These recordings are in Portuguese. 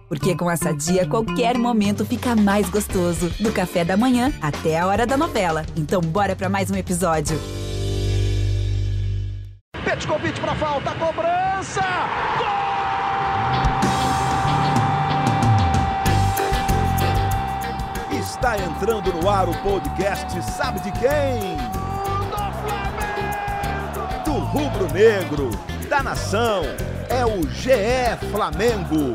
Porque com a Sadia, qualquer momento fica mais gostoso. Do café da manhã até a hora da novela. Então bora pra mais um episódio. Petkovic pra falta, cobrança! Gol! Está entrando no ar o podcast Sabe de quem? Do rubro-negro, da nação, é o GE Flamengo.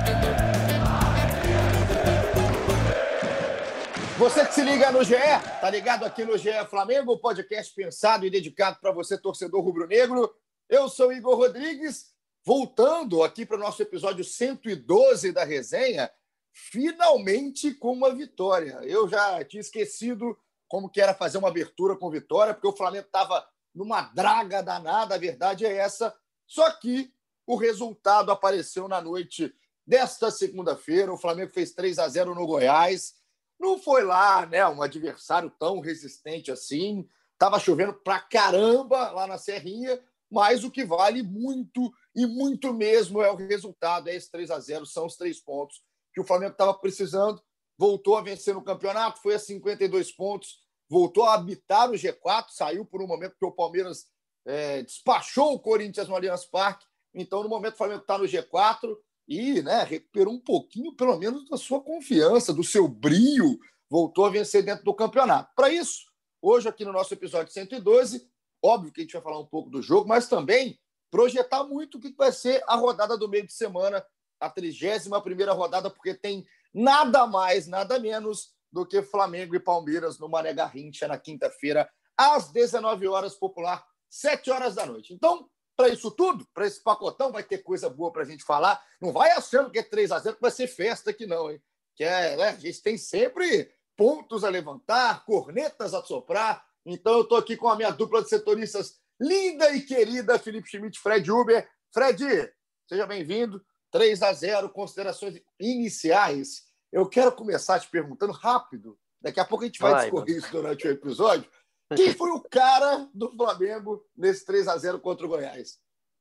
Você que se liga no GE, tá ligado aqui no GE Flamengo, o podcast pensado e dedicado para você, torcedor rubro-negro. Eu sou Igor Rodrigues, voltando aqui para o nosso episódio 112 da resenha, finalmente com uma vitória. Eu já tinha esquecido como que era fazer uma abertura com vitória, porque o Flamengo estava numa draga danada, a verdade é essa. Só que o resultado apareceu na noite desta segunda-feira. O Flamengo fez 3-0 no Goiás. Não foi lá, né, um adversário tão resistente assim. Estava chovendo pra caramba lá na Serrinha, mas o que vale muito, e muito mesmo, é o resultado. É esse 3-0, são os 3 pontos que o Flamengo estava precisando. Voltou a vencer no campeonato, foi a 52 pontos, voltou a habitar o G4, saiu por um momento que o Palmeiras despachou o Corinthians no Allianz Parque. Então, no momento, o Flamengo está no G4 e, né, recuperou um pouquinho, pelo menos, da sua confiança, do seu brio, voltou a vencer dentro do campeonato. Para isso, hoje, aqui no nosso episódio 112, óbvio que a gente vai falar um pouco do jogo, mas também projetar muito o que vai ser a rodada do meio de semana, a 31ª rodada, porque tem nada mais, nada menos do que Flamengo e Palmeiras no Mané Garrincha na quinta-feira, às 19 horas, popular, 7 horas da noite. Então, para isso tudo, para esse pacotão, vai ter coisa boa para a gente falar. Não vai achando que é 3-0 que vai ser festa aqui, não, hein? Que a gente tem sempre pontos a levantar, cornetas a soprar. Então, eu estou aqui com a minha dupla de setoristas linda e querida, Felipe Schmidt, Fred Uber. Fred, seja bem-vindo. 3-0, considerações iniciais. Eu quero começar te perguntando rápido. Daqui a pouco a gente vai discorrer isso durante o episódio. Quem foi o cara do Flamengo nesse 3-0 contra o Goiás?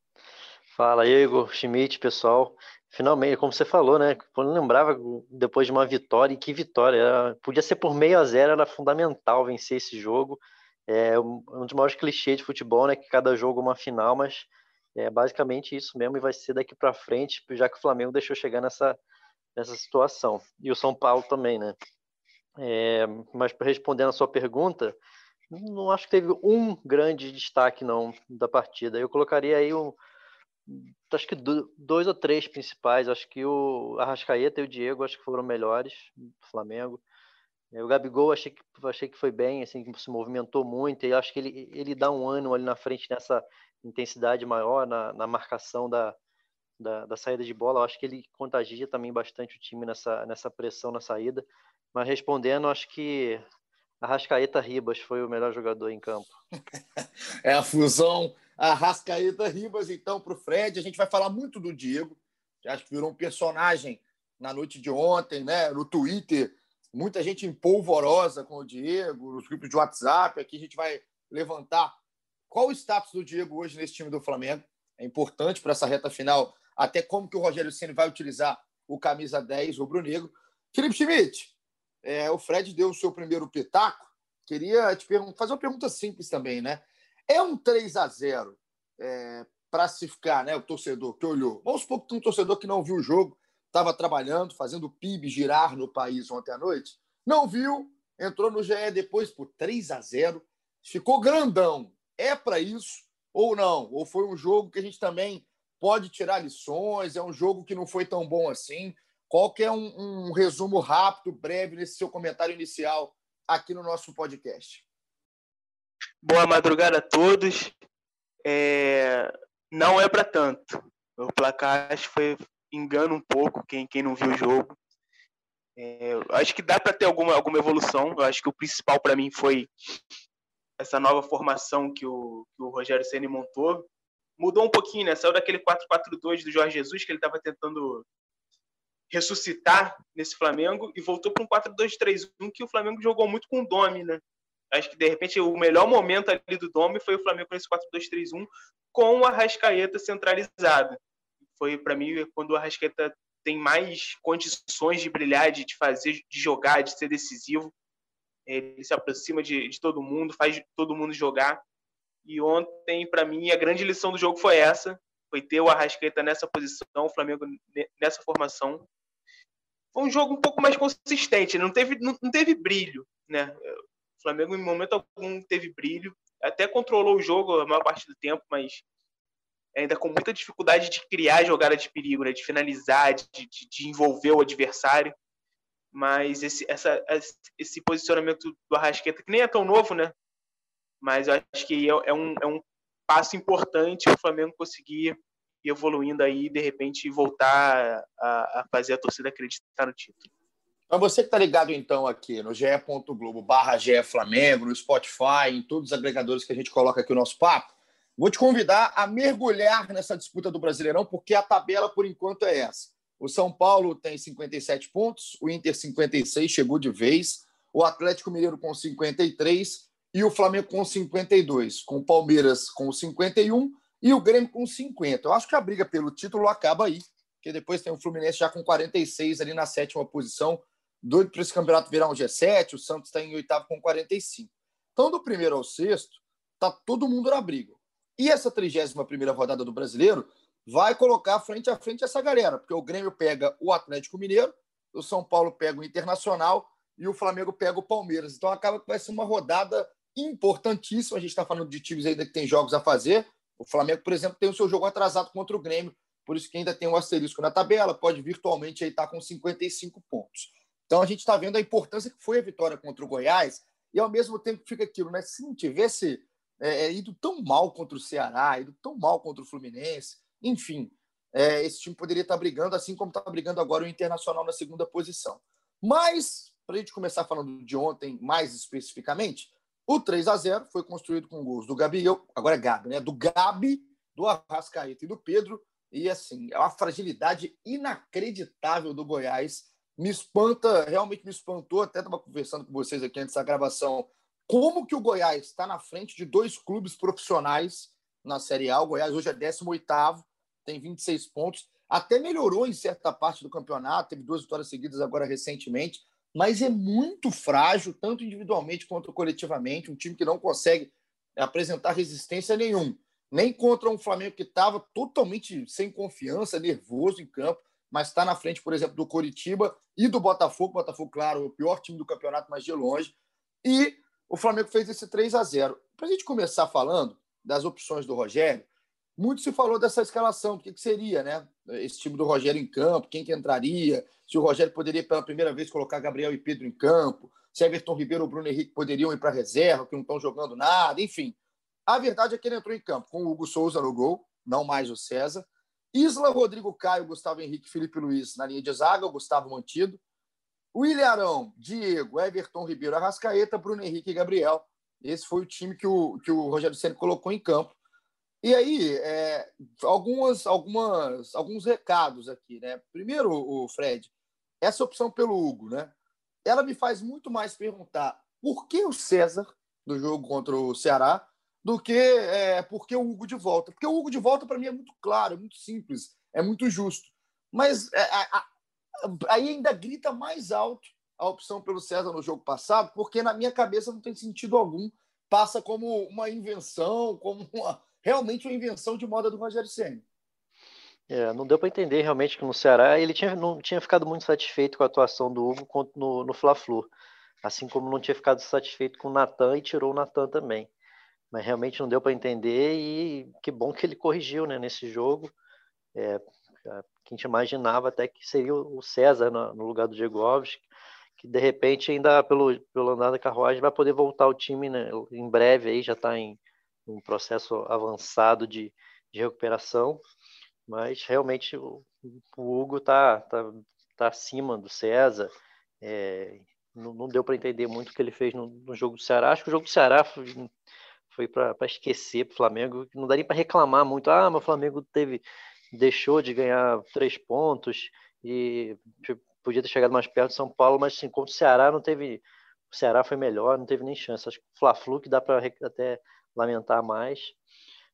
Fala, Igor, Schmidt, pessoal. Finalmente, como você falou, né? Eu não lembrava depois de uma vitória, e que vitória. Podia ser por 0-0, era fundamental vencer esse jogo. É um dos maiores clichês de futebol, né? Que cada jogo é uma final, mas é basicamente isso mesmo, e vai ser daqui para frente, já que o Flamengo deixou chegar nessa situação. E o São Paulo também, né? Mas respondendo a sua pergunta, não acho que teve um grande destaque, não, da partida. Eu colocaria aí acho que 2 ou 3 principais. Acho que o Arrascaeta e o Diego acho que foram melhores do Flamengo. O Gabigol achei que foi bem, assim, se movimentou muito, e acho que ele dá um ânimo ali na frente, nessa intensidade maior na marcação da saída de bola. Eu acho que ele contagia também bastante o time nessa pressão na saída. Mas respondendo, acho que Arrascaeta-Ribas foi o melhor jogador em campo. É a fusão Arrascaeta-Ribas, então, para o Fred. A gente vai falar muito do Diego, que acho que virou um personagem na noite de ontem, né? No Twitter, muita gente empolvorosa com o Diego, nos grupos de WhatsApp. Aqui a gente vai levantar qual o status do Diego hoje nesse time do Flamengo. É importante para essa reta final, até como que o Rogério Ceni vai utilizar o camisa 10 rubro-negro. Felipe Schmidt, o Fred deu o seu primeiro pitaco. Queria te fazer uma pergunta simples também, né? É um 3-0 para se ficar, né? O torcedor que olhou. Vamos supor que tem um torcedor que não viu o jogo, estava trabalhando, fazendo o PIB girar no país ontem à noite, não viu, entrou no GE depois por 3-0, ficou grandão. É para isso ou não? Ou foi um jogo que a gente também pode tirar lições? É um jogo que não foi tão bom assim? Qual que é um resumo rápido, breve, nesse seu comentário inicial aqui no nosso podcast? Boa madrugada a todos. Não é para tanto. O placar acho que engana um pouco quem não viu o jogo. Acho que dá para ter alguma evolução. Eu acho que o principal para mim foi essa nova formação que o Rogério Ceni montou. Mudou um pouquinho, né? Saiu daquele 4-4-2 do Jorge Jesus, que ele estava tentando ressuscitar nesse Flamengo, e voltou para um 4-2-3-1 que o Flamengo jogou muito com o Domi, né? Acho que, de repente, o melhor momento ali do Domi foi o Flamengo nesse 4-2-3-1 com o Arrascaeta centralizado. Foi, para mim, quando o Arrascaeta tem mais condições de brilhar, de fazer, de jogar, de ser decisivo. Ele se aproxima de todo mundo, faz todo mundo jogar. E ontem, para mim, a grande lição do jogo foi essa, foi ter o Arrascaeta nessa posição, o Flamengo nessa formação. Foi um jogo um pouco mais consistente, não teve brilho, né? O Flamengo, em momento algum, teve brilho, até controlou o jogo a maior parte do tempo, mas ainda com muita dificuldade de criar jogada de perigo, né? De finalizar, de envolver o adversário. Mas esse posicionamento do Arrascaeta, que nem é tão novo, né? Mas eu acho que é um passo importante para o Flamengo conseguir ir evoluindo aí e, de repente, voltar a fazer a torcida acreditar no título. Para você que está ligado, então, aqui no ge.globo/GE Flamengo, no Spotify, em todos os agregadores que a gente coloca aqui o nosso papo, vou te convidar a mergulhar nessa disputa do Brasileirão, porque a tabela, por enquanto, é essa. O São Paulo tem 57 pontos, o Inter 56, chegou de vez, o Atlético Mineiro com 53 e o Flamengo com 52, com o Palmeiras com 51 e o Grêmio com 50. Eu acho que a briga pelo título acaba aí, porque depois tem o Fluminense já com 46 ali na 7ª posição, doido para esse campeonato virar um G7, o Santos está em 8º com 45. Então, do primeiro ao sexto, está todo mundo na briga. E essa 31ª rodada do Brasileiro vai colocar frente a frente essa galera, porque o Grêmio pega o Atlético Mineiro, o São Paulo pega o Internacional e o Flamengo pega o Palmeiras. Então, acaba que vai ser uma rodada importantíssima. A gente está falando de times ainda que tem jogos a fazer. O Flamengo, por exemplo, tem o seu jogo atrasado contra o Grêmio, por isso que ainda tem um asterisco na tabela, pode virtualmente estar com 55 pontos. Então, a gente está vendo a importância que foi a vitória contra o Goiás e, ao mesmo tempo, fica aquilo, né? Se não tivesse ido tão mal contra o Ceará, ido tão mal contra o Fluminense, enfim, esse time poderia estar brigando, assim como está brigando agora o Internacional na 2ª posição. Mas, para a gente começar falando de ontem, mais especificamente, o 3-0 foi construído com gols do Gabriel, agora é Gabi, né? Do Gabi, do Arrascaeta e do Pedro. E, assim, é uma fragilidade inacreditável do Goiás. Me espanta, realmente me espantou. Até estava conversando com vocês aqui antes da gravação. Como que o Goiás está na frente de 2 clubes profissionais na Série A? O Goiás hoje é 18º, tem 26 pontos. Até melhorou em certa parte do campeonato, teve 2 vitórias seguidas agora recentemente, mas é muito frágil, tanto individualmente quanto coletivamente. Um time que não consegue apresentar resistência nenhuma. Nem contra um Flamengo que estava totalmente sem confiança, nervoso em campo, mas está na frente, por exemplo, do Coritiba e do Botafogo. Botafogo, claro, o pior time do campeonato, mas de longe. E o Flamengo fez esse 3-0. Para a gente começar falando das opções do Rogério, muito se falou dessa escalação, do que seria, né? Esse time do Rogério em campo, quem que entraria, se o Rogério poderia pela primeira vez colocar Gabriel e Pedro em campo, se Everton Ribeiro ou Bruno Henrique poderiam ir para a reserva, que não estão jogando nada, enfim. A verdade é que ele entrou em campo com o Hugo Souza no gol, não mais o César, Isla, Rodrigo Caio, Gustavo Henrique, Felipe Luiz na linha de zaga, o Gustavo mantido, William Arão, Diego, Everton Ribeiro, Arrascaeta, Bruno Henrique e Gabriel. Esse foi o time que o Rogério Ceni colocou em campo. E aí, alguns recados aqui, né? Primeiro, o Fred, essa opção pelo Hugo, né? Ela me faz muito mais perguntar por que o César, do jogo contra o Ceará, do que por que o Hugo de volta. Porque o Hugo de volta, para mim, é muito claro, é muito simples, é muito justo. Mas aí ainda grita mais alto a opção pelo César no jogo passado, porque na minha cabeça não tem sentido algum. Passa como uma invenção, como realmente uma invenção de moda do Rogério Ceni. Não deu para entender realmente que no Ceará ele não tinha ficado muito satisfeito com a atuação do Hugo no Fla-Flu, assim como não tinha ficado satisfeito com o Natan e tirou o Natan também. Mas realmente não deu para entender e que bom que ele corrigiu, né, nesse jogo. Que a gente imaginava até que seria o César no lugar do Diego Alves, que de repente ainda pelo andar da carruagem vai poder voltar ao time, né, em breve, aí já está em um processo avançado de recuperação, mas realmente o Hugo está acima do César. Não deu para entender muito o que ele fez no jogo do Ceará. Acho que o jogo do Ceará foi para esquecer para o Flamengo. Não daria para reclamar muito. Mas o Flamengo deixou de ganhar 3 pontos e podia ter chegado mais perto de São Paulo, mas assim, contra o Ceará não teve. O Ceará foi melhor, não teve nem chance. Acho que o Fla-Flu que dá para até lamentar mais.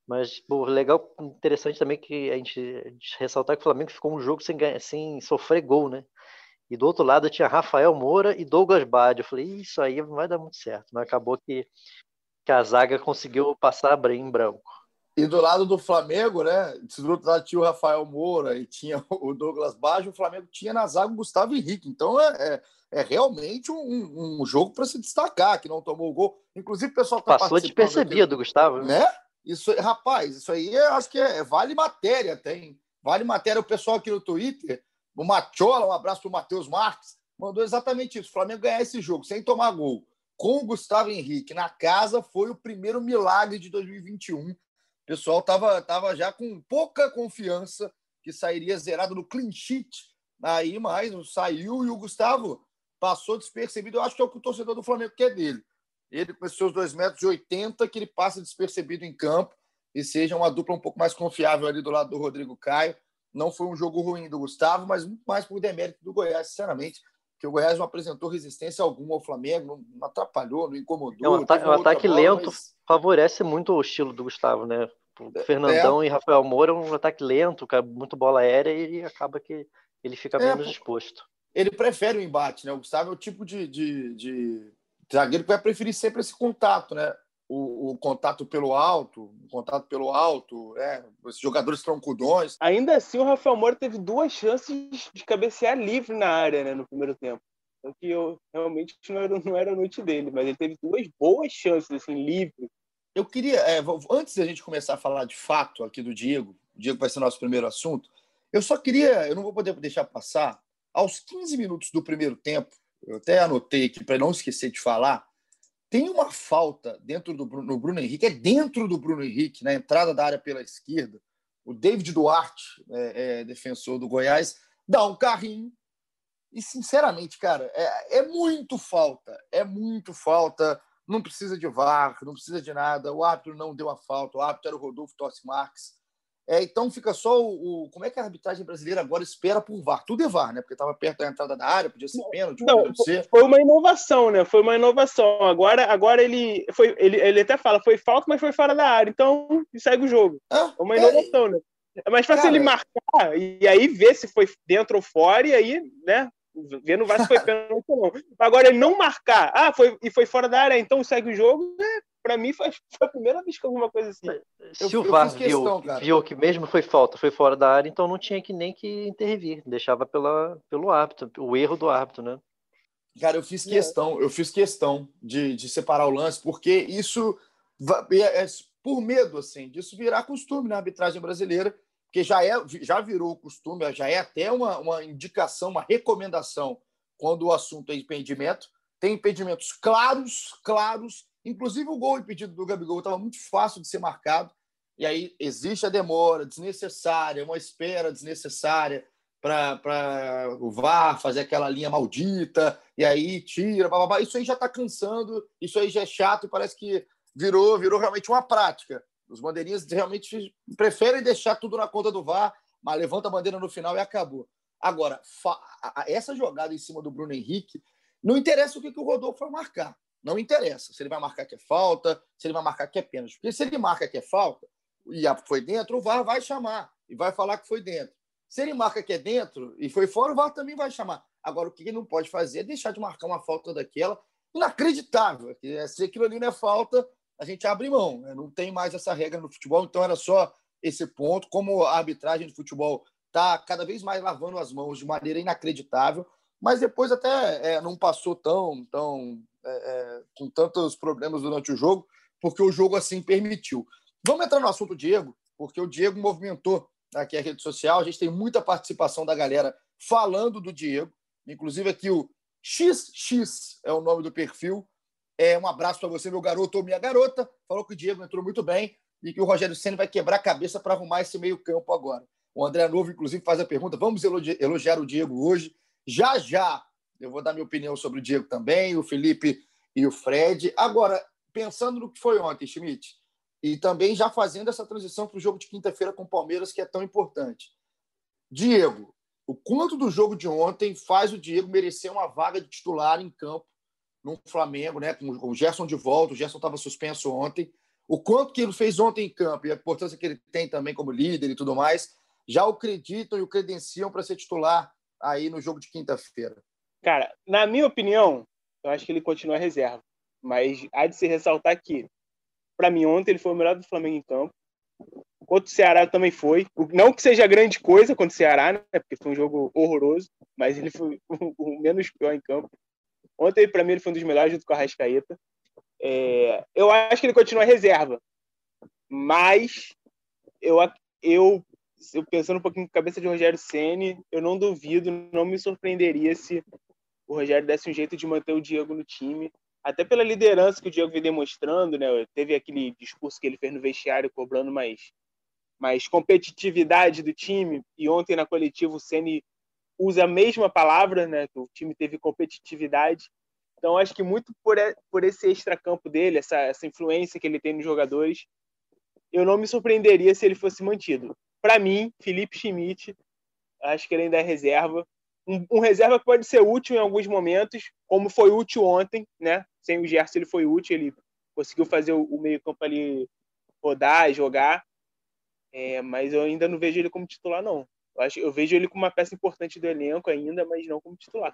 Mas, pô, legal, interessante também que a gente ressaltar que o Flamengo ficou um jogo sem sofrer gol, né? E do outro lado tinha Rafael Moura e Douglas Baggio. Eu falei, isso aí não vai dar muito certo. Mas acabou que a zaga conseguiu passar em branco. E do lado do Flamengo, né? Do outro lado tinha o Rafael Moura e tinha o Douglas Baggio, o Flamengo tinha na zaga o Gustavo Henrique. Então é realmente um jogo para se destacar, que não tomou o gol. Inclusive, o pessoal está Passou despercebido, Gustavo. Né? Isso, rapaz, isso aí acho que vale matéria, tem. Vale matéria. O pessoal aqui no Twitter, o Machola, um abraço para o Matheus Marques, mandou exatamente isso. O Flamengo ganhar esse jogo sem tomar gol com o Gustavo Henrique na casa foi o primeiro milagre de 2021. O pessoal estava já com pouca confiança que sairia zerado no clean sheet. Aí, mas saiu e o Gustavo passou despercebido. Eu acho que é o que o torcedor do Flamengo quer dele. Ele, com seus 2,80 m, que ele passe despercebido em campo e seja uma dupla um pouco mais confiável ali do lado do Rodrigo Caio. Não foi um jogo ruim do Gustavo, mas muito mais por demérito do Goiás, sinceramente, porque o Goiás não apresentou resistência alguma ao Flamengo, não atrapalhou, não incomodou. O ataque lento favorece muito o estilo do Gustavo, né? O Fernandão e Rafael Moura é um ataque lento, muito bola aérea e acaba que ele fica menos exposto. Ele prefere o embate, né? O Gustavo é o tipo de zagueiro que vai preferir sempre esse contato, né? O contato pelo alto, esses jogadores troncudões. Ainda assim, o Rafael Moura teve 2 chances de cabecear livre na área, né, no primeiro tempo. Então, que realmente não era a noite dele, mas ele teve 2 boas chances, assim, livre. Eu queria, antes da gente começar a falar de fato aqui do Diego, o Diego vai ser nosso primeiro assunto, eu não vou poder deixar passar, aos 15 minutos do primeiro tempo, eu até anotei aqui para não esquecer de falar, tem uma falta no Bruno Henrique, dentro do Bruno Henrique, na entrada da área pela esquerda, o David Duarte, defensor do Goiás, dá um carrinho e, sinceramente, cara, é muito falta, não precisa de VAR, não precisa de nada, o árbitro não deu a falta, o árbitro era o Rodolfo Tossi Marques. Então fica só como é que a arbitragem brasileira agora espera por VAR? Tudo é VAR, né? Porque estava perto da entrada da área, podia ser pênalti, podia ser. Foi uma inovação, né? Foi uma inovação. Agora ele até fala, foi falta, mas foi fora da área, então segue o jogo. É uma inovação, né? É mais fácil ele marcar e aí ver se foi dentro ou fora, e aí, né? Ver no VAR se foi pênalti ou não. Agora ele não marcar, foi fora da área, então segue o jogo, né? Para mim foi a primeira vez que alguma coisa assim. Se o VAR viu que mesmo foi falta, foi fora da área, então não tinha nem que intervir, deixava pelo árbitro, o erro do árbitro, né? Cara, eu fiz questão de separar o lance, porque isso por medo assim disso virar costume na arbitragem brasileira, porque já virou costume, já é até uma indicação, uma recomendação quando o assunto é impedimento. Tem impedimentos claros. Inclusive, o gol impedido do Gabigol estava muito fácil de ser marcado. E aí existe a demora desnecessária, uma espera desnecessária para o VAR fazer aquela linha maldita, e aí tira, blá. Isso aí já está cansando, isso aí já é chato e parece que virou realmente uma prática. Os bandeirinhas realmente preferem deixar tudo na conta do VAR, mas levanta a bandeira no final e acabou. Agora, essa jogada em cima do Bruno Henrique, não interessa o que o Rodolfo vai marcar. Não interessa se ele vai marcar que é falta, se ele vai marcar que é pênalti. Porque se ele marca que é falta e foi dentro, o VAR vai chamar e vai falar que foi dentro. Se ele marca que é dentro e foi fora, o VAR também vai chamar. Agora, o que ele não pode fazer é deixar de marcar uma falta daquela inacreditável. Se aquilo ali não é falta, a gente abre mão. Né? Não tem mais essa regra no futebol, então era só esse ponto. Como a arbitragem de futebol está cada vez mais lavando as mãos de maneira inacreditável, mas depois até não passou com tantos problemas durante o jogo, porque o jogo assim permitiu. Vamos entrar no assunto Diego, porque o Diego movimentou aqui a rede social, a gente tem muita participação da galera falando do Diego, inclusive aqui o XX é o nome do perfil. Um abraço para você, meu garoto ou minha garota, falou que o Diego entrou muito bem e que o Rogério Ceni vai quebrar a cabeça para arrumar esse meio campo agora. O André Novo, inclusive, faz a pergunta, vamos elogiar o Diego hoje? Já eu vou dar minha opinião sobre o Diego também, o Felipe e o Fred. Agora, pensando no que foi ontem, Schmidt, e também já fazendo essa transição para o jogo de quinta-feira com o Palmeiras, que é tão importante. Diego, o quanto do jogo de ontem faz o Diego merecer uma vaga de titular em campo no Flamengo, né? Com o Gerson de volta, o Gerson estava suspenso ontem. o quanto que ele fez ontem em campo e a importância que ele tem também como líder e tudo mais, já o acreditam e o credenciam para ser titular aí no jogo de quinta-feira? Cara, na minha opinião, eu acho que ele continua reserva. Mas há de se ressaltar que, para mim, ontem ele foi o melhor do Flamengo em campo. Contra o Ceará também foi. Não que seja grande coisa contra o Ceará, né? Porque foi um jogo horroroso, mas ele foi o menos pior em campo. Ontem, para mim, ele foi um dos melhores junto com a Arrascaeta. Eu acho que ele continua reserva. Mas eu pensando um pouquinho com a cabeça de Rogério Ceni, eu não duvido, não me surpreenderia se o Rogério desse um jeito de manter o Diego no time, até pela liderança que o Diego vem demonstrando, né? Teve aquele discurso que ele fez no vestiário cobrando mais competitividade do time, e ontem na coletiva o Ceni usa a mesma palavra, né? Que o time teve competitividade. Então acho que muito por esse extracampo dele, essa influência que ele tem nos jogadores, eu não me surpreenderia se ele fosse mantido. Para mim, Felipe Schmidt, acho que ele ainda é reserva. Um reserva que pode ser útil em alguns momentos, como foi útil ontem, né? Sem o Gerson ele foi útil, ele conseguiu fazer o meio-campo ali rodar, jogar. Mas eu ainda não vejo ele como titular, não. Eu vejo ele como uma peça importante do elenco ainda, mas não como titular.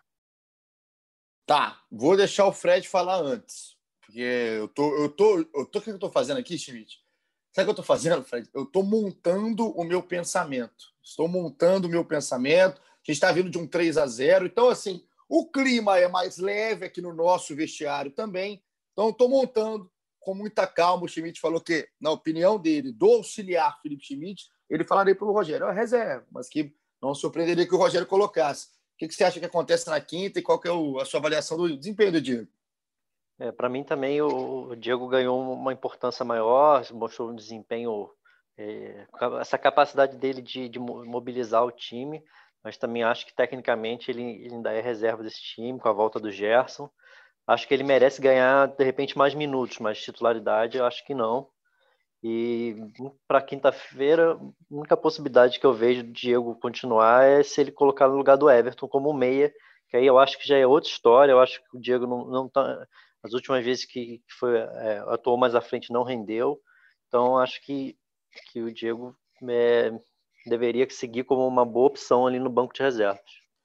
Tá, vou deixar o Fred falar antes. Porque o que eu tô fazendo aqui, Schmidt? Sabe o que eu tô fazendo, Fred? Eu tô montando o meu pensamento. Estou montando o meu pensamento. A gente está vindo de um 3-0. Então, assim, o clima é mais leve aqui no nosso vestiário também. Então, estou montando com muita calma. O Schmidt falou que, na opinião dele, do auxiliar Felipe Schmidt, ele falaria para o Rogério, reserva, mas que não surpreenderia que o Rogério colocasse. O que você acha que acontece na quinta e qual que é a sua avaliação do desempenho do Diego? Para mim também o Diego ganhou uma importância maior, mostrou um desempenho, essa capacidade dele de mobilizar o time, mas também acho que tecnicamente ele ainda é reserva desse time, com a volta do Gerson. Acho que ele merece ganhar, de repente, mais minutos, mas titularidade eu acho que não. E para quinta-feira, a única possibilidade que eu vejo do Diego continuar é se ele colocar no lugar do Everton como meia, que aí eu acho que já é outra história. Eu acho que o Diego não tá. As últimas vezes que atuou mais à frente não rendeu. Então acho que o Diego deveria seguir como uma boa opção ali no banco de reservas.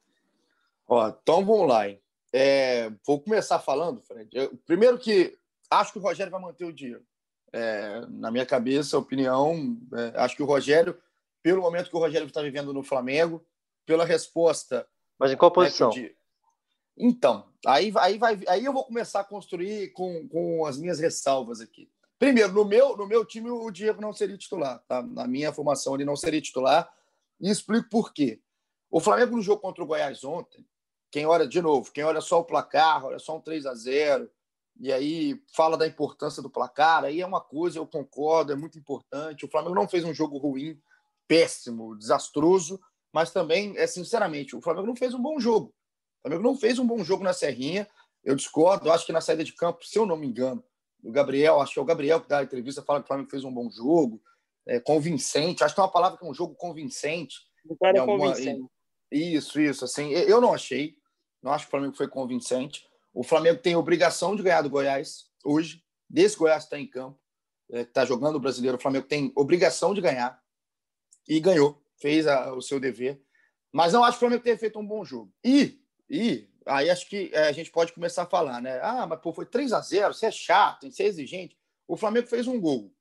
Então vamos lá, hein? Vou começar falando, Fred. Primeiro que acho que o Rogério vai manter o Diego. Na minha cabeça, opinião, acho que o Rogério, pelo momento que o Rogério está vivendo no Flamengo, pela resposta... Mas em qual posição? Então, aí eu vou começar a construir com as minhas ressalvas aqui. Primeiro, no meu time, o Diego não seria titular. Tá? Na minha formação, ele não seria titular. E explico por quê. O Flamengo, no jogo contra o Goiás ontem, quem olha só o placar, olha só um 3-0, e aí fala da importância do placar, aí é uma coisa, eu concordo, é muito importante. O Flamengo não fez um jogo ruim, péssimo, desastroso, mas também, sinceramente, o Flamengo não fez um bom jogo. O Flamengo não fez um bom jogo na Serrinha. Eu discordo, acho que na saída de campo, se eu não me engano, o Gabriel, acho que é o Gabriel que dá a entrevista, fala que o Flamengo fez um bom jogo, convincente, acho que é uma palavra que é um jogo convincente. O cara é convincente. Isso, assim, eu não achei, não acho que o Flamengo foi convincente. O Flamengo tem obrigação de ganhar do Goiás hoje, desse Goiás que está em campo, que está jogando o Brasileiro, o Flamengo tem obrigação de ganhar, e ganhou, fez o seu dever, mas não acho que o Flamengo tenha feito um bom jogo. E aí acho que a gente pode começar a falar, né? Mas foi 3-0, você é chato, você é exigente. O Flamengo fez um gol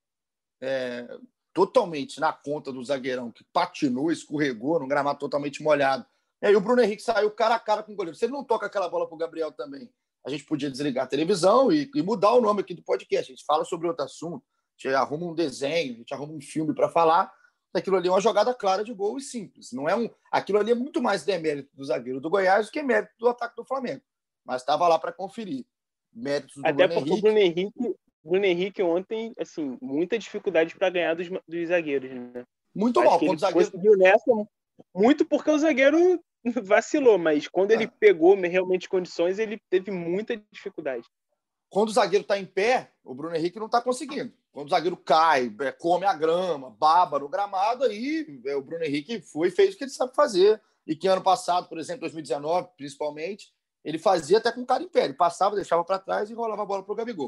totalmente na conta do zagueirão, que patinou, escorregou num gramado totalmente molhado. E aí o Bruno Henrique saiu cara a cara com o goleiro. Se ele não toca aquela bola para o Gabriel também, a gente podia desligar a televisão e mudar o nome aqui do podcast. A gente fala sobre outro assunto, a gente arruma um desenho, a gente arruma um filme para falar. Aquilo ali é uma jogada clara de gol e simples. Não aquilo ali é muito mais demérito do zagueiro do Goiás do que mérito do ataque do Flamengo. Mas estava lá para conferir. Méritos do Até Bruno porque Henrique. o Bruno Henrique ontem, assim, muita dificuldade para ganhar dos zagueiros, né? Muito mal. Quando ele conseguiu nessa, muito porque o zagueiro vacilou, mas quando ele pegou realmente condições, ele teve muita dificuldade. Quando o zagueiro está em pé, o Bruno Henrique não está conseguindo. Quando o zagueiro cai, come a grama, baba no gramado, aí o Bruno Henrique fez o que ele sabe fazer. E que ano passado, por exemplo, 2019, principalmente, ele fazia até com o cara em pé. Ele passava, deixava para trás e rolava a bola para o Gabigol.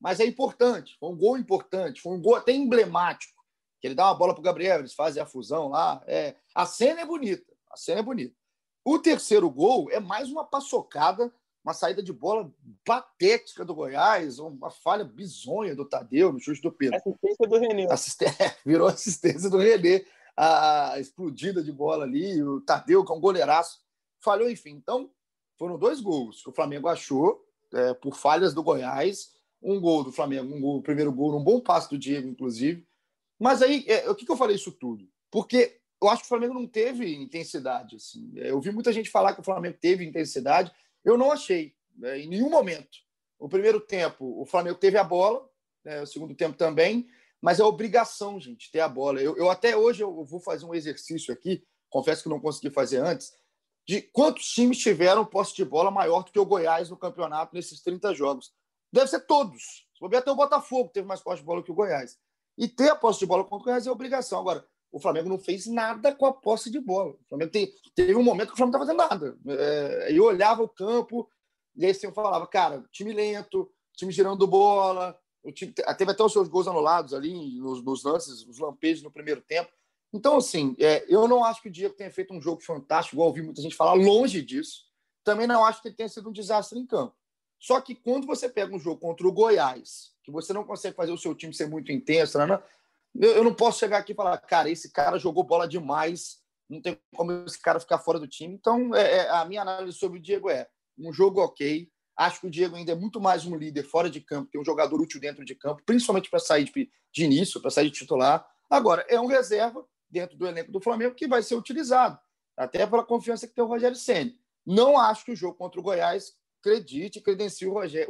mas é importante. Foi um gol importante, foi um gol até emblemático. Que ele dá uma bola para o Gabriel, eles fazem a fusão lá. A cena é bonita, a cena é bonita. O terceiro gol é mais uma paçocada, uma saída de bola patética do Goiás, uma falha bizonha do Tadeu no chute do Pedro. Assistência do René. Virou assistência do René. A explodida de bola ali, o Tadeu, que é um goleiraço, falhou, enfim. Então, foram 2 gols que o Flamengo achou por falhas do Goiás. Um gol do Flamengo, o primeiro gol, um bom passe do Diego, inclusive. Mas aí, o que eu falei isso tudo? Porque eu acho que o Flamengo não teve intensidade. Assim. Eu vi muita gente falar que o Flamengo teve intensidade. Eu não achei, em nenhum momento. O primeiro tempo, o Flamengo teve a bola, o segundo tempo também, mas é obrigação, gente, ter a bola. Eu até hoje eu vou fazer um exercício aqui, confesso que não consegui fazer antes, de quantos times tiveram posse de bola maior do que o Goiás no campeonato nesses 30 jogos. Deve ser todos. Se bobear, até o Botafogo teve mais posse de bola que o Goiás. E ter a posse de bola contra o Goiás é obrigação. Agora, o Flamengo não fez nada com a posse de bola. O Flamengo teve um momento que o Flamengo não estava fazendo nada. Eu olhava o campo e aí eu falava, cara, time lento, time girando bola, o time teve até os seus gols anulados ali nos lances, os lampejos no primeiro tempo. Então, assim, eu não acho que o Diego tenha feito um jogo fantástico, igual ouvi muita gente falar, longe disso. Também não acho que ele tenha sido um desastre em campo. Só que quando você pega um jogo contra o Goiás, que você não consegue fazer o seu time ser muito intenso, eu não posso chegar aqui e falar, cara, esse cara jogou bola demais, não tem como esse cara ficar fora do time. Então, a minha análise sobre o Diego um jogo ok. Acho que o Diego ainda é muito mais um líder fora de campo que um jogador útil dentro de campo, principalmente para sair de início, para sair de titular. Agora, é um reserva dentro do elenco do Flamengo que vai ser utilizado, até pela confiança que tem o Rogério Ceni. Não acho que o jogo contra o Goiás credencie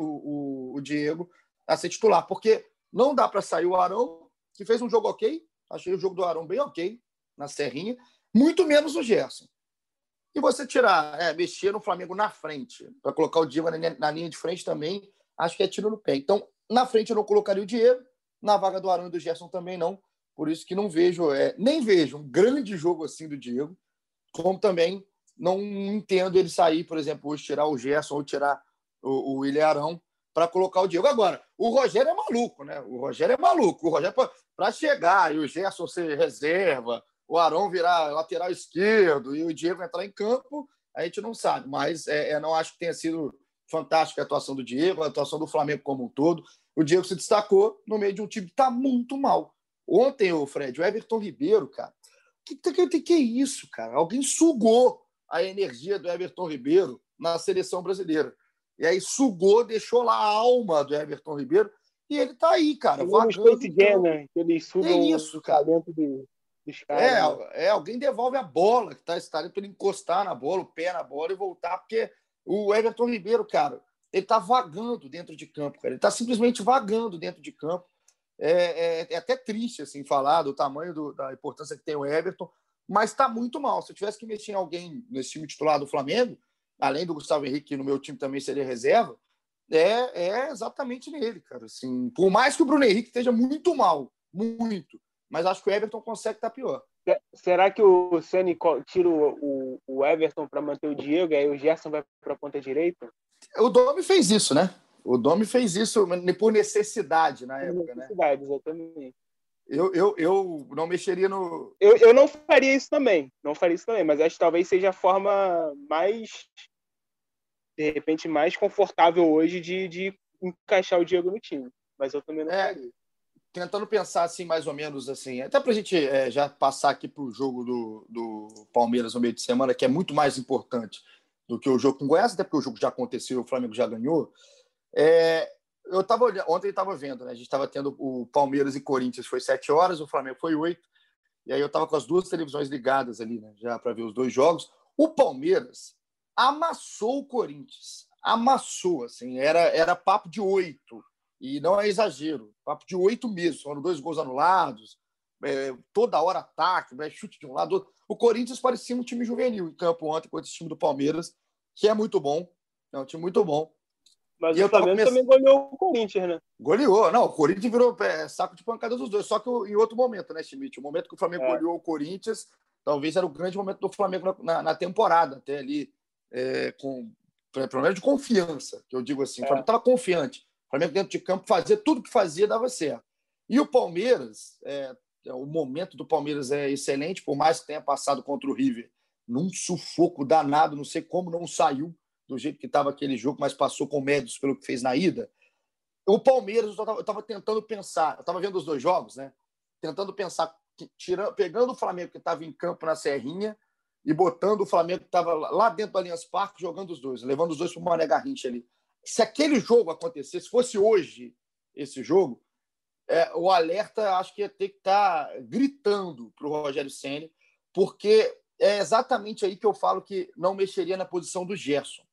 o Diego a ser titular, porque não dá para sair o Arão, que fez um jogo ok, achei o jogo do Arão bem ok, na Serrinha, muito menos o Gerson. E você mexer no Flamengo na frente, para colocar o Diego na linha de frente também, acho que é tiro no pé. Então, na frente eu não colocaria o Diego, na vaga do Arão e do Gerson também não, por isso que não vejo, nem vejo um grande jogo assim do Diego, como também não entendo ele sair, por exemplo, hoje tirar o Gerson ou tirar o William Arão para colocar o Diego. Agora, o Rogério é maluco, né? O Rogério, para chegar e o Gerson ser reserva, o Arão virar lateral esquerdo e o Diego entrar em campo, a gente não sabe. Mas não acho que tenha sido fantástica a atuação do Diego, a atuação do Flamengo como um todo. O Diego se destacou no meio de um time que está muito mal. Ontem, o Everton Ribeiro, cara, que é isso, cara? Alguém sugou a energia do Everton Ribeiro na seleção brasileira. E aí sugou, deixou lá a alma do Everton Ribeiro e ele tá aí, cara. Ele suga o talento dos caras. Alguém devolve a bola, que tá ali para ele encostar na bola, o pé na bola e voltar, porque o Everton Ribeiro, cara, ele tá vagando dentro de campo, cara. Ele tá simplesmente vagando dentro de campo. É até triste, assim, falar do tamanho da importância que tem o Everton, mas está muito mal. Se eu tivesse que mexer em alguém nesse time titular do Flamengo, além do Gustavo Henrique, que no meu time também seria reserva, é exatamente nele, cara. Assim, por mais que o Bruno Henrique esteja muito mal, muito, mas acho que o Everton consegue estar pior. Será que o Ceni tira o Everton para manter o Diego e aí o Gerson vai para a ponta direita? O Domi fez isso, né? O Domi fez isso por necessidade na época, necessidade, né? Exatamente. Eu não mexeria no... Eu não faria isso também. Não faria isso também, mas acho que talvez seja a forma mais, de repente, mais confortável hoje de encaixar o Diego no time. Mas eu também não faria. Tentando pensar assim, mais ou menos assim, até pra gente já passar aqui pro jogo do Palmeiras no meio de semana, que é muito mais importante do que o jogo com o Goiás, até porque o jogo já aconteceu, o Flamengo já ganhou. Ontem eu estava vendo, né? A gente estava tendo o Palmeiras e Corinthians, foi 7 horas, o Flamengo foi 8, e aí eu estava com as 2 televisões ligadas ali, né? Já para ver os 2 jogos. O Palmeiras amassou o Corinthians, amassou, assim, era papo de 8, e não é exagero, papo de 8 mesmo, foram 2 gols anulados, toda hora ataque, chute de um lado. O Corinthians parecia um time juvenil em campo ontem contra esse time do Palmeiras, que é muito bom, é um time muito bom. Mas o Flamengo também goleou o Corinthians, né? Goleou. Não, o Corinthians virou saco de pancada dos dois. Só que em outro momento, né, Schmidt? O momento que o Flamengo goleou o Corinthians, talvez era o grande momento do Flamengo na temporada. Até ali, pelo menos de confiança, que eu digo assim. O Flamengo estava confiante. Flamengo dentro de campo fazia tudo que fazia, dava certo. E o Palmeiras, o momento do Palmeiras é excelente, por mais que tenha passado contra o River num sufoco danado, não sei como não saiu do jeito que estava aquele jogo, mas passou com médios pelo que fez na ida. O Palmeiras, eu estava tentando pensar, eu estava vendo os dois jogos, né? Tentando pensar, pegando o Flamengo que estava em campo na Serrinha e botando o Flamengo que estava lá dentro do Allianz Parque, jogando os dois, levando os dois para o Mané Garrincha ali. Se aquele jogo acontecesse, se fosse hoje esse jogo, o alerta acho que ia ter que estar gritando para o Rogério Ceni, porque é exatamente aí que eu falo que não mexeria na posição do Gerson.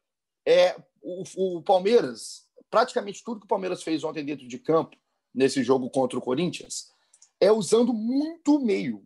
O Palmeiras, praticamente tudo que o Palmeiras fez ontem dentro de campo, nesse jogo contra o Corinthians, usando muito meio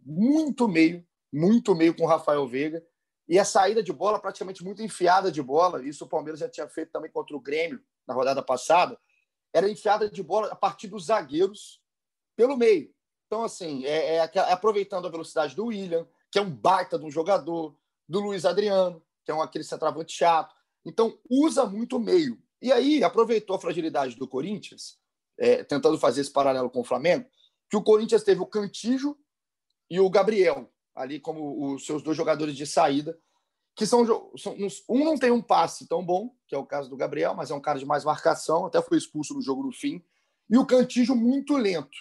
com o Rafael Veiga, e a saída de bola praticamente muito enfiada de bola. Isso o Palmeiras já tinha feito também contra o Grêmio na rodada passada. Era enfiada de bola a partir dos zagueiros pelo meio. Então, assim, aproveitando a velocidade do William, que é um baita de um jogador, do Luiz Adriano, que é aquele centroavante chato. Então, usa muito o meio. E aí, aproveitou a fragilidade do Corinthians, tentando fazer esse paralelo com o Flamengo, que o Corinthians teve o Cantillo e o Gabriel, ali como os seus dois jogadores de saída, que um não tem um passe tão bom, que é o caso do Gabriel, mas é um cara de mais marcação, até foi expulso no jogo no fim, e o Cantillo muito lento.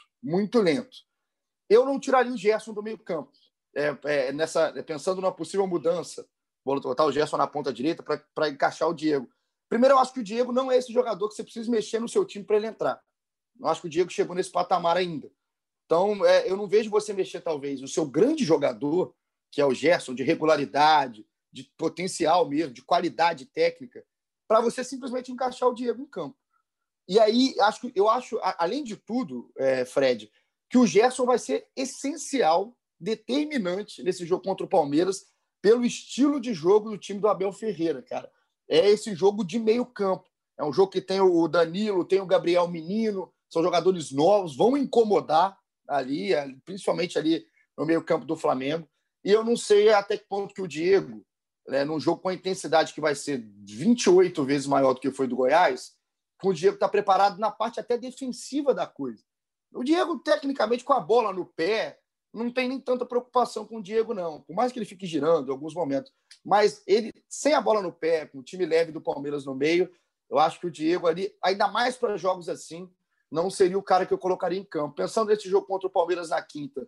Eu não tiraria o Gerson do meio campo, pensando numa possível mudança, vou botar o Gerson na ponta direita para encaixar o Diego. Primeiro, eu acho que o Diego não é esse jogador que você precisa mexer no seu time para ele entrar. Eu acho que o Diego chegou nesse patamar ainda. Então, eu não vejo você mexer, talvez, o seu grande jogador, que é o Gerson, de regularidade, de potencial mesmo, de qualidade técnica, para você simplesmente encaixar o Diego em campo. E aí, eu acho, além de tudo, Fred, que o Gerson vai ser essencial, determinante nesse jogo contra o Palmeiras, pelo estilo de jogo do time do Abel Ferreira, cara. É esse jogo de meio campo. É um jogo que tem o Danilo, tem o Gabriel Menino, são jogadores novos, vão incomodar ali, principalmente ali no meio campo do Flamengo. E eu não sei até que ponto que o Diego, num jogo com a intensidade que vai ser 28 vezes maior do que foi do Goiás, o Diego está preparado na parte até defensiva da coisa. O Diego, tecnicamente, com a bola no pé, não tem nem tanta preocupação com o Diego, não. Por mais que ele fique girando em alguns momentos. Mas ele, sem a bola no pé, com o time leve do Palmeiras no meio, eu acho que o Diego ali, ainda mais para jogos assim, não seria o cara que eu colocaria em campo. Pensando nesse jogo contra o Palmeiras na quinta,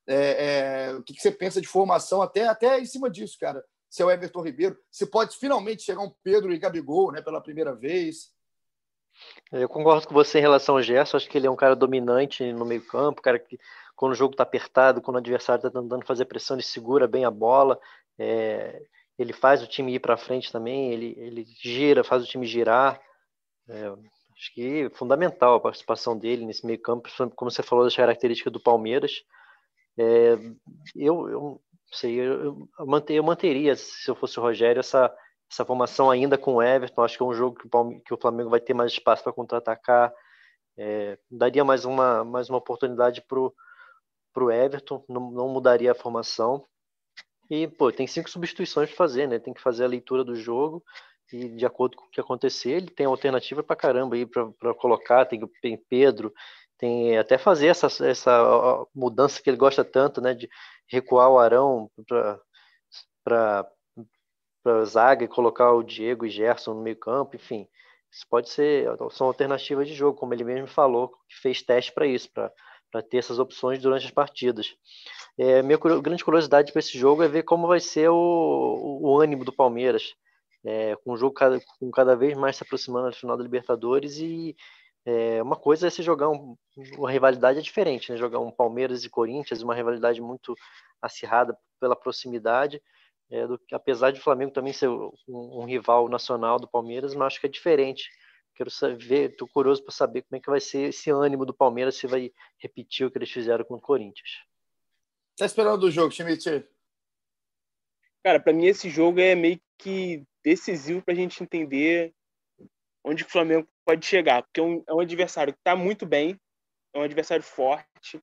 o que você pensa de formação até em cima disso, cara? Se é o Everton Ribeiro, se pode finalmente chegar um Pedro e Gabigol, né, pela primeira vez. Eu concordo com você em relação ao Gerson, acho que ele é um cara dominante no meio campo, cara que quando o jogo está apertado, quando o adversário está tentando fazer pressão, ele segura bem a bola, ele faz o time ir para frente também, ele gira, faz o time girar. Acho que é fundamental a participação dele nesse meio campo, como você falou das características do Palmeiras. Eu manteria, se eu fosse o Rogério, essa formação ainda com o Everton. Acho que é um jogo que o Flamengo vai ter mais espaço para contra-atacar. Daria mais uma oportunidade para o Everton, não mudaria a formação. E, tem 5 substituições para fazer, né? Tem que fazer a leitura do jogo e, de acordo com o que acontecer, ele tem alternativa para caramba aí para colocar. Tem Pedro, tem até fazer essa mudança que ele gosta tanto, né? De recuar o Arão para zaga e colocar o Diego e Gerson no meio campo, enfim. Isso são alternativas de jogo, como ele mesmo falou, que fez teste para isso, para ter essas opções durante as partidas. Minha grande curiosidade para esse jogo é ver como vai ser o ânimo do Palmeiras, com o jogo cada vez mais se aproximando do final da Libertadores. E uma coisa é se jogar uma rivalidade diferente, né? Jogar um Palmeiras e Corinthians, uma rivalidade muito acirrada pela proximidade, apesar de o Flamengo também ser um rival nacional do Palmeiras, mas acho que é diferente. Quero saber, estou curioso para saber como é que vai ser esse ânimo do Palmeiras, se vai repetir o que eles fizeram com o Corinthians. Tá esperando o jogo, Schmidt? Cara, para mim esse jogo é meio que decisivo para a gente entender onde o Flamengo pode chegar, porque é um adversário que está muito bem, é um adversário forte,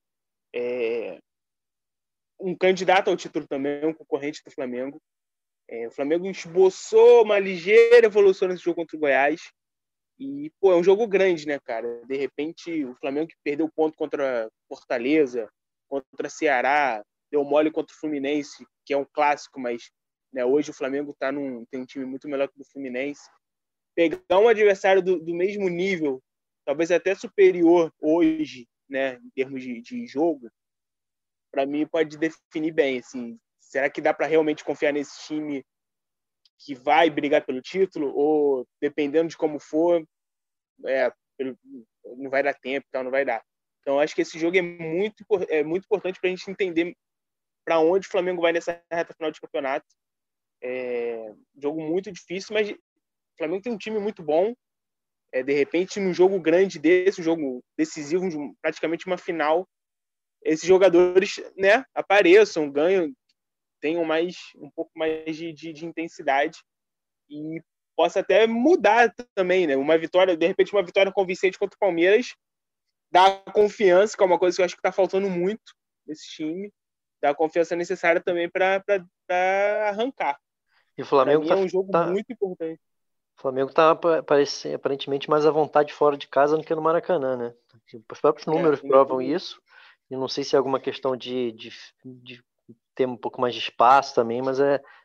um candidato ao título também, um concorrente do Flamengo. O Flamengo esboçou uma ligeira evolução nesse jogo contra o Goiás, E, pô, é um jogo grande, né, cara? De repente, o Flamengo que perdeu ponto contra Fortaleza, contra Ceará, deu mole contra o Fluminense, que é um clássico, mas né, hoje o Flamengo tem um time muito melhor que o do Fluminense. Pegar um adversário do mesmo nível, talvez até superior hoje, né, em termos de jogo, para mim pode definir bem, assim, será que dá para realmente confiar nesse time que vai brigar pelo título, ou dependendo de como for, não vai dar tempo, então não vai dar. Então acho que esse jogo é muito importante para a gente entender para onde o Flamengo vai nessa reta final de campeonato. Jogo muito difícil, mas o Flamengo tem um time muito bom. De repente, num jogo grande desse, um jogo decisivo, praticamente uma final, esses jogadores, né, apareçam, ganham, tenham um pouco mais de intensidade e possa até mudar também, né? De repente uma vitória convincente contra o Palmeiras dá confiança, que é uma coisa que eu acho que está faltando muito nesse time, dá a confiança necessária também para arrancar. E o Flamengo é um jogo muito importante. O Flamengo tá aparentemente mais à vontade fora de casa do que no Maracanã, né? Os próprios números provam isso. E não sei se é alguma questão de ter um pouco mais de espaço também, mas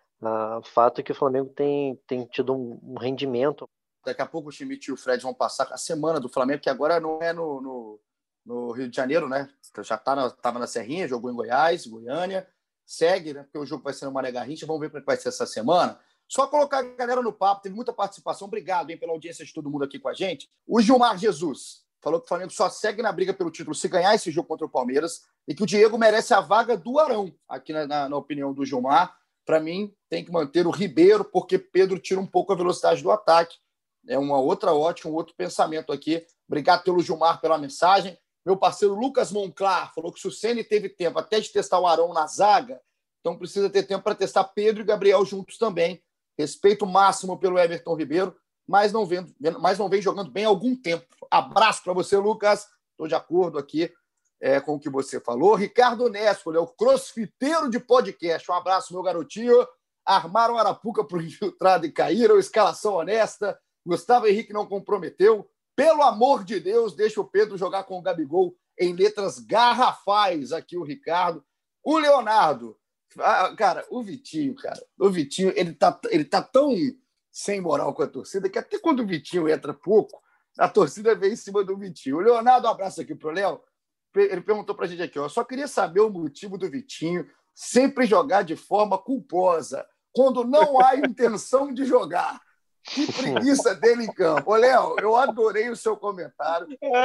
o fato é que o Flamengo tem tido um rendimento. Daqui a pouco o Schmidt e o Fred vão passar a semana do Flamengo, que agora não é no Rio de Janeiro, né? Já estava na Serrinha, jogou em Goiás, Goiânia. Segue, né? Porque o jogo vai ser no Mané Garrincha. Vamos ver como é que vai ser essa semana. Só colocar a galera no papo, teve muita participação. Obrigado, hein, pela audiência de todo mundo aqui com a gente. O Gilmar Jesus falou que o Flamengo só segue na briga pelo título se ganhar esse jogo contra o Palmeiras e que o Diego merece a vaga do Arão, aqui na opinião do Gilmar. Para mim, tem que manter o Ribeiro, porque Pedro tira um pouco a velocidade do ataque. É uma outra ótica, um outro pensamento aqui. Obrigado pelo Gilmar, pela mensagem. Meu parceiro Lucas Monclar falou que se o Ceni teve tempo até de testar o Arão na zaga, então precisa ter tempo para testar Pedro e Gabriel juntos também. Respeito máximo pelo Everton Ribeiro, mas não vem jogando bem há algum tempo. Abraço para você, Lucas. Estou de acordo aqui com o que você falou. Ricardo Nespoli, é o crossfiteiro de podcast. Um abraço, meu garotinho. Armaram Arapuca para o infiltrado e caíram. Escalação honesta. Gustavo Henrique não comprometeu. Pelo amor de Deus, deixa o Pedro jogar com o Gabigol em letras garrafais. Aqui o Ricardo. O Leonardo. Cara, o Vitinho, ele tá tão sem moral com a torcida que até quando o Vitinho entra pouco, a torcida vem em cima do Vitinho. O Leonardo, um abraço aqui pro Léo, ele perguntou pra gente aqui, ó, só queria saber o motivo do Vitinho sempre jogar de forma culposa, quando não há intenção de jogar. Que preguiça dele em campo. Ô, Léo, eu adorei o seu comentário.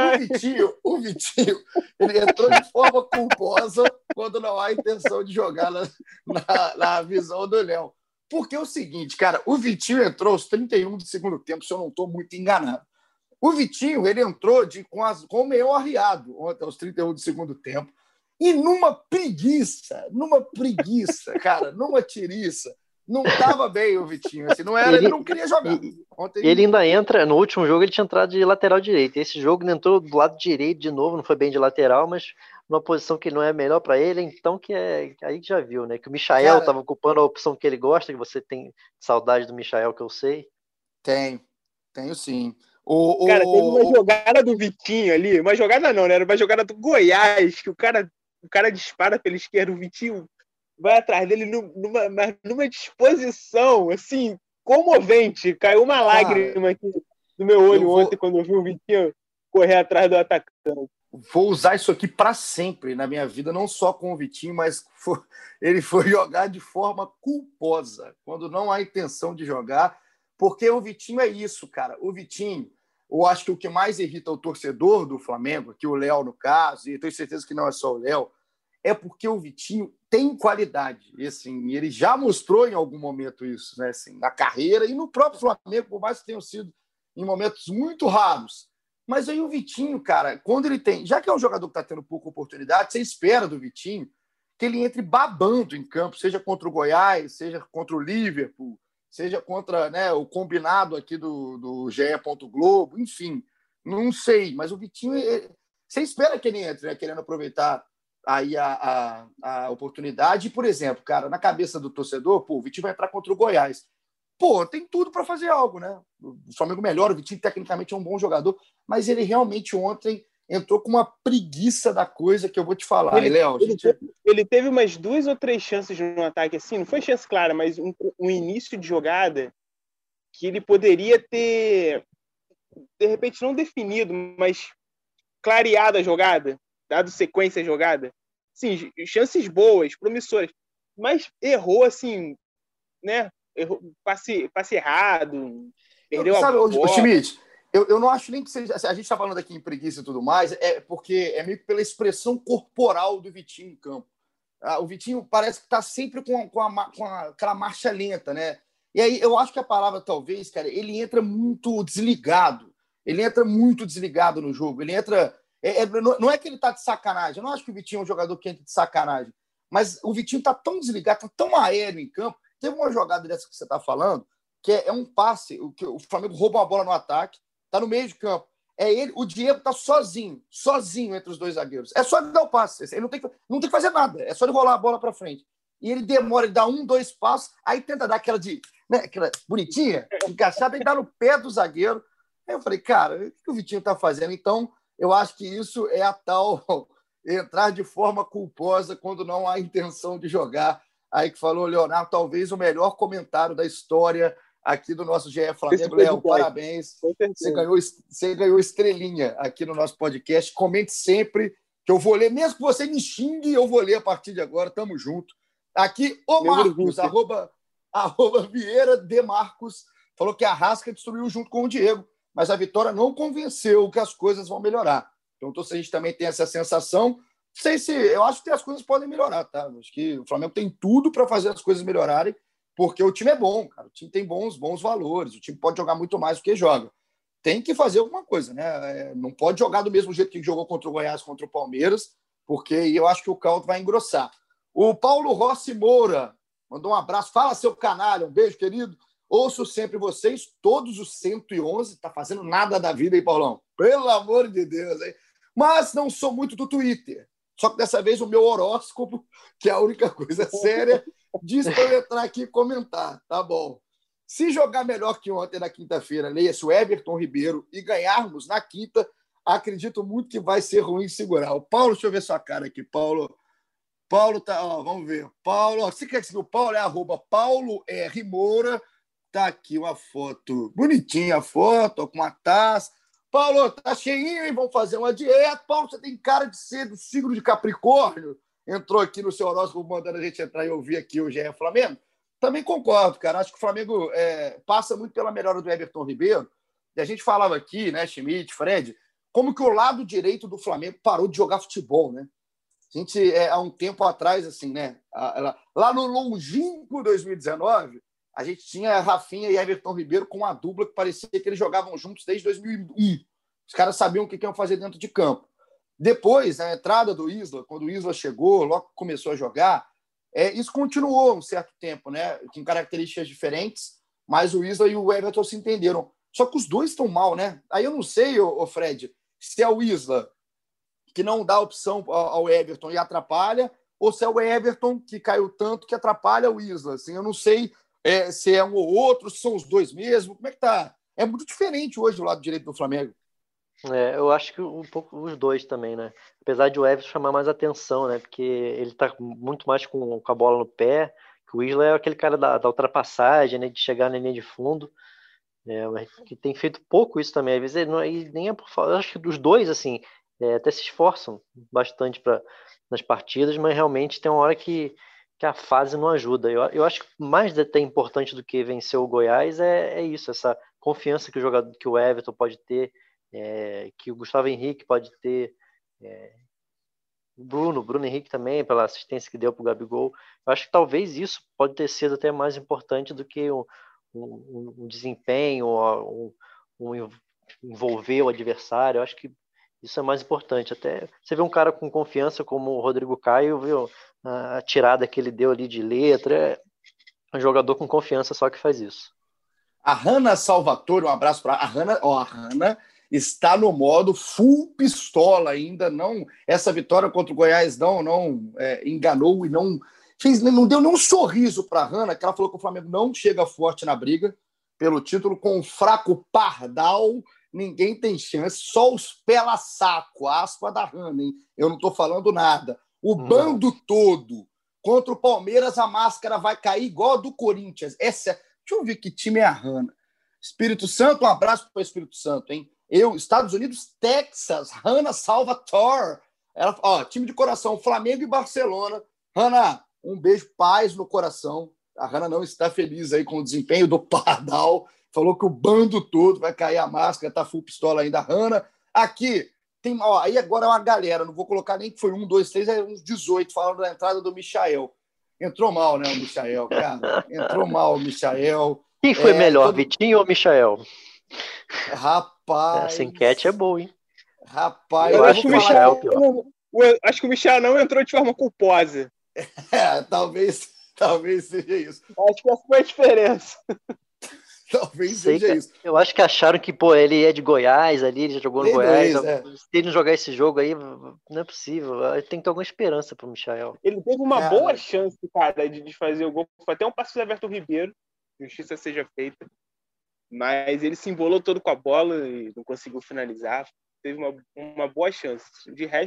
O Vitinho, ele entrou de forma culposa quando não há intenção de jogar na visão do Léo. Porque é o seguinte, cara, o Vitinho entrou aos 31 do segundo tempo, se eu não estou muito enganado. O Vitinho, ele entrou com o meio arriado ontem, aos 31 do segundo tempo, e numa preguiça, cara, numa tiriça. Não estava bem o Vitinho, assim, ele não queria jogar. Ele ainda entra, no último jogo ele tinha entrado de lateral direito. Esse jogo ele entrou do lado direito de novo, não foi bem de lateral, mas numa posição que não é melhor para ele, então aí já viu, né? Que o Michael estava ocupando a opção que ele gosta, que você tem saudade do Michael, que eu sei. Tenho sim. Cara, teve uma jogada do Vitinho ali, uma jogada não, né? Era uma jogada do Goiás, que o cara dispara pela esquerda, o Vitinho vai atrás dele numa disposição, assim, comovente. Caiu uma lágrima aqui no meu olho ontem quando eu vi o Vitinho correr atrás do atacante. Vou usar isso aqui para sempre na minha vida, não só com o Vitinho, mas ele foi jogar de forma culposa, quando não há intenção de jogar, porque o Vitinho é isso, cara. O Vitinho, eu acho que o que mais irrita o torcedor do Flamengo, aqui o Léo no caso, e tenho certeza que não é só o Léo, é porque o Vitinho tem qualidade. E, assim, ele já mostrou em algum momento isso, né? Assim, na carreira e no próprio Flamengo, por mais que tenham sido em momentos muito raros. Mas aí o Vitinho, cara, quando ele tem... Já que é um jogador que está tendo pouca oportunidade, você espera do Vitinho que ele entre babando em campo, seja contra o Goiás, seja contra o Liverpool, seja contra, né, o combinado aqui do GE. Globo, enfim. Não sei, mas o Vitinho... Você espera que ele entre, né, querendo aproveitar aí a oportunidade. Por exemplo, cara, na cabeça do torcedor, o Vitinho vai entrar contra o Goiás. pô, tem tudo para fazer algo, né? O Flamengo melhora, o Vitinho tecnicamente é um bom jogador, mas ele realmente ontem entrou com uma preguiça da coisa que eu vou te falar. Léo, ele teve umas 2 ou 3 chances no ataque, assim, não foi chance clara, mas um início de jogada que ele poderia ter, de repente, não definido, mas clareado a jogada, dado sequência à jogada. Sim, chances boas, promissoras, mas errou, assim, né? Errou, passe errado, perdeu a bola. O Schmidt, eu não acho nem que seja... A gente está falando aqui em preguiça e tudo mais, é porque é meio que pela expressão corporal do Vitinho em campo. O Vitinho parece que está sempre com aquela marcha lenta, né? E aí eu acho que a palavra, talvez, cara, ele entra muito desligado. Ele entra muito desligado no jogo. Ele entra... não é que ele está de sacanagem. Eu não acho que o Vitinho é um jogador que entra de sacanagem. Mas o Vitinho está tão desligado, está tão aéreo em campo. Teve uma jogada dessa que você está falando, que é um passe, o Flamengo rouba uma bola no ataque, está no meio de campo. O Diego está sozinho entre os dois zagueiros. É só ele dar o passe. Ele não tem que fazer nada. É só ele rolar a bola para frente. E ele demora, ele dá 1, 2 passos, aí tenta dar aquela aquela bonitinha, encaixada, e dá no pé do zagueiro. Aí eu falei, cara, o que o Vitinho está fazendo? Então, eu acho que isso é a tal entrar de forma culposa quando não há intenção de jogar. Aí que falou, Leonardo, talvez o melhor comentário da história aqui do nosso GE Flamengo. Léo, parabéns. Você ganhou estrelinha aqui no nosso podcast. Comente sempre, que eu vou ler. Mesmo que você me xingue, eu vou ler a partir de agora. Tamo junto. Aqui, o Marcos, @ Vieira de Marcos, falou que a Arrasca destruiu junto com o Diego, mas a vitória não convenceu que as coisas vão melhorar. Então, se a gente também tem essa sensação, eu acho que as coisas podem melhorar, tá? Acho que o Flamengo tem tudo para fazer as coisas melhorarem, porque o time é bom, cara. O time tem bons valores, o time pode jogar muito mais do que joga. Tem que fazer alguma coisa, né? Não pode jogar do mesmo jeito que jogou contra o Goiás, contra o Palmeiras, porque aí eu acho que o caldo vai engrossar. O Paulo Rossi Moura mandou um abraço. Fala, seu canalha. Um beijo, querido. Ouço sempre vocês, todos os 111. Tá fazendo nada da vida, hein, Paulão? Pelo amor de Deus, hein? Mas não sou muito do Twitter. Só que dessa vez o meu horóscopo, que é a única coisa séria, diz para eu entrar aqui e comentar. Tá bom. Se jogar melhor que ontem na quinta-feira, leia-se o Everton Ribeiro, e ganharmos na quinta, acredito muito que vai ser ruim segurar. O Paulo, deixa eu ver sua cara aqui, Paulo tá, vamos ver. Paulo, você quer seguir o Paulo? É @ Paulo R. Moura. Tá aqui uma foto, bonitinha a foto, com uma taça. Paulo, tá cheinho, hein? Vamos fazer uma dieta. Paulo, você tem cara de ser do signo de Capricórnio. Entrou aqui no seu horóscopo, mandando a gente entrar e ouvir aqui o GE Flamengo. Também concordo, cara. Acho que o Flamengo passa muito pela melhora do Everton Ribeiro. E a gente falava aqui, né, Schmidt, Fred, como que o lado direito do Flamengo parou de jogar futebol, né? A gente, há um tempo atrás, assim, né? Lá no longínquo 2019, a gente tinha Rafinha e Everton Ribeiro com uma dupla que parecia que eles jogavam juntos desde 2001. Os caras sabiam o que iam fazer dentro de campo. Depois, a entrada do Isla, quando o Isla chegou, logo que começou a jogar, isso continuou um certo tempo, né? Com características diferentes, mas o Isla e o Everton se entenderam. Só que os dois estão mal, né? Aí eu não sei, Fred, se é o Isla que não dá opção ao Everton e atrapalha, ou se é o Everton que caiu tanto que atrapalha o Isla. Assim, eu não sei se é um ou outro, se são os dois mesmo. Como é que tá? É muito diferente hoje do lado direito do Flamengo. Eu acho que um pouco os dois também, né? Apesar de o Everton chamar mais atenção, né? Porque ele tá muito mais com a bola no pé, que o Isla é aquele cara da ultrapassagem, né? De chegar na linha de fundo. Mas que tem feito pouco isso também. Às vezes ele não, nem é por falta. Eu acho que dos dois, assim, até se esforçam bastante nas partidas, mas realmente tem uma hora que a fase não ajuda. Eu acho que mais até importante do que vencer o Goiás é isso, essa confiança que o Everton pode ter, que o Gustavo Henrique pode ter, o Bruno Henrique também, pela assistência que deu para o Gabigol. Eu acho que talvez isso pode ter sido até mais importante do que um desempenho, um envolver o adversário. Eu acho que isso é mais importante. Até você vê um cara com confiança como o Rodrigo Caio, viu a tirada que ele deu ali de letra. É um jogador com confiança só que faz isso. A Hanna Salvatore, um abraço para a Hanna. A Hanna está no modo full pistola ainda. Não, essa vitória contra o Goiás não enganou e não não deu nem um sorriso para a Hanna, que ela falou que o Flamengo não chega forte na briga pelo título, com um fraco Pardal, ninguém tem chance, só os pela-saco, aspa da Hanna, hein? Eu não estou falando nada. O bando todo contra o Palmeiras, a máscara vai cair igual a do Corinthians. Deixa eu ver que time é a Hanna. Espírito Santo, um abraço para o Espírito Santo, hein? Estados Unidos, Texas, Hanna Salvatore. Time de coração, Flamengo e Barcelona. Hanna, um beijo, paz no coração. A Hanna não está feliz aí com o desempenho do Pardal. Falou que o bando todo vai cair a máscara, tá full pistola ainda. Hanna, aqui, tem, aí agora é uma galera, não vou colocar nem que foi 1, 2, 3, é uns 18, falando da entrada do Michael. Entrou mal, né, o Michael, cara? Entrou mal o Michael. Quem foi melhor, Vitinho ou Michael? Rapaz... Essa enquete é boa, hein? Rapaz, eu acho que o Michael... Acho que o Michael não entrou de forma culposa. Talvez seja isso. Acho que essa foi a diferença. Talvez seja isso. Eu acho que acharam que, ele é de Goiás ali, ele já jogou no Goiás. Se ele não jogar esse jogo aí, não é possível. Tem que ter alguma esperança pro Michael. Ele teve uma boa chance, cara, de fazer o gol. Foi até um passe do Everton Ribeiro. Justiça seja feita. Mas ele se embolou todo com a bola e não conseguiu finalizar. Teve uma boa chance. De resto,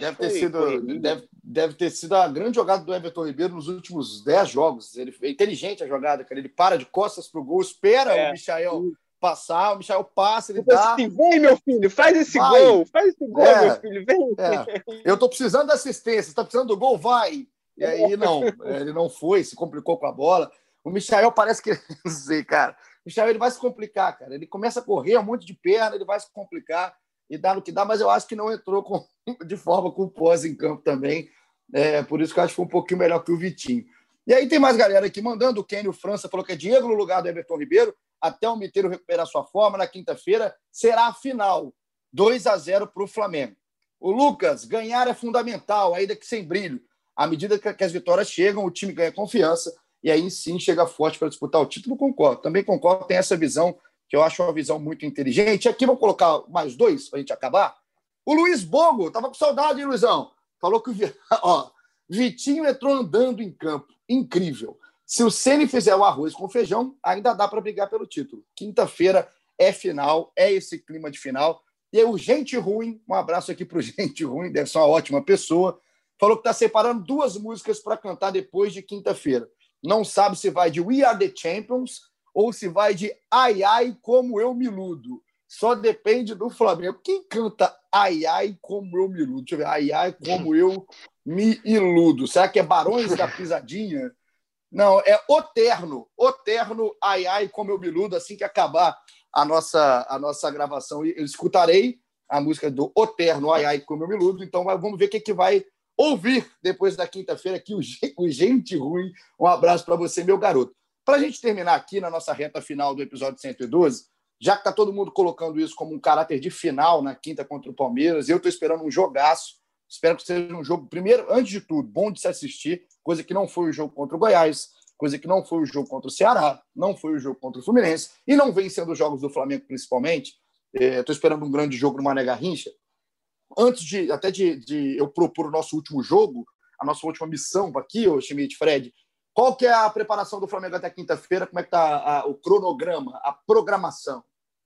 deve ter sido a grande jogada do Everton Ribeiro nos últimos 10 jogos. Ele é inteligente a jogada, cara. Ele para de costas pro gol, espera o Michael passar, o Michael passa, ele dá... Assim, vem, meu filho, faz esse gol, meu filho, vem. Eu tô precisando da assistência, tá precisando do gol, vai. E aí, não, ele não foi, se complicou com a bola. O Michael parece que... Não sei, cara. O Michael, ele vai se complicar, cara. Ele começa a correr um monte de perna, ele vai se complicar e dá no que dá, mas eu acho que não entrou de forma culposa em campo também. Por isso que eu acho que foi um pouquinho melhor que o Vitinho. E aí tem mais galera aqui mandando. O Kênio França falou que é Diego no lugar do Everton Ribeiro, até o Miteiro recuperar sua forma. Na quinta-feira será a final, 2-0 para o Flamengo. O Lucas, ganhar é fundamental, ainda que sem brilho. À medida que as vitórias chegam, o time ganha confiança e aí sim chega forte para disputar o título. Concordo, também concordo, tem essa visão que eu acho uma visão muito inteligente. Aqui vou colocar mais 2 para a gente acabar. O Luiz Bogo, estava com saudade, hein, Luizão? Falou que Vitinho entrou andando em campo. Incrível. Se o Ceni fizer o arroz com feijão, ainda dá para brigar pelo título. Quinta-feira é final, é esse clima de final. E aí o Gente Ruim, um abraço aqui para o Gente Ruim, deve ser uma ótima pessoa, falou que está separando 2 músicas para cantar depois de quinta-feira. Não sabe se vai de We Are The Champions ou se vai de Ai, Ai, Como Eu Me Iludo. Só depende do Flamengo. Quem canta Ai, Ai, Como Eu Me Iludo? Deixa eu ver. Ai, Ai, Como Eu Me Iludo. Será que é Barões da Pisadinha? Não, é O Terno. O Terno, Ai, Ai, Como Eu Me Iludo. Assim que acabar a nossa gravação, eu escutarei a música do O Terno, Ai, Ai, Como Eu Me Iludo. Então vamos ver o que vai ouvir depois da quinta-feira aqui, o Gente Ruim. Um abraço para você, meu garoto. Para a gente terminar aqui na nossa reta final do episódio 112, já que está todo mundo colocando isso como um caráter de final na quinta contra o Palmeiras, eu estou esperando um jogaço. Espero que seja um jogo, primeiro, antes de tudo, bom de se assistir, coisa que não foi o jogo contra o Goiás, coisa que não foi o jogo contra o Ceará, não foi o jogo contra o Fluminense, e não vem sendo os jogos do Flamengo, principalmente. Estou esperando um grande jogo no Mané Garrincha. Antes de eu propor o nosso último jogo, a nossa última missão aqui, ô Schmidt, Fred, qual que é a preparação do Flamengo até quinta-feira? Como é que está o cronograma, a programação?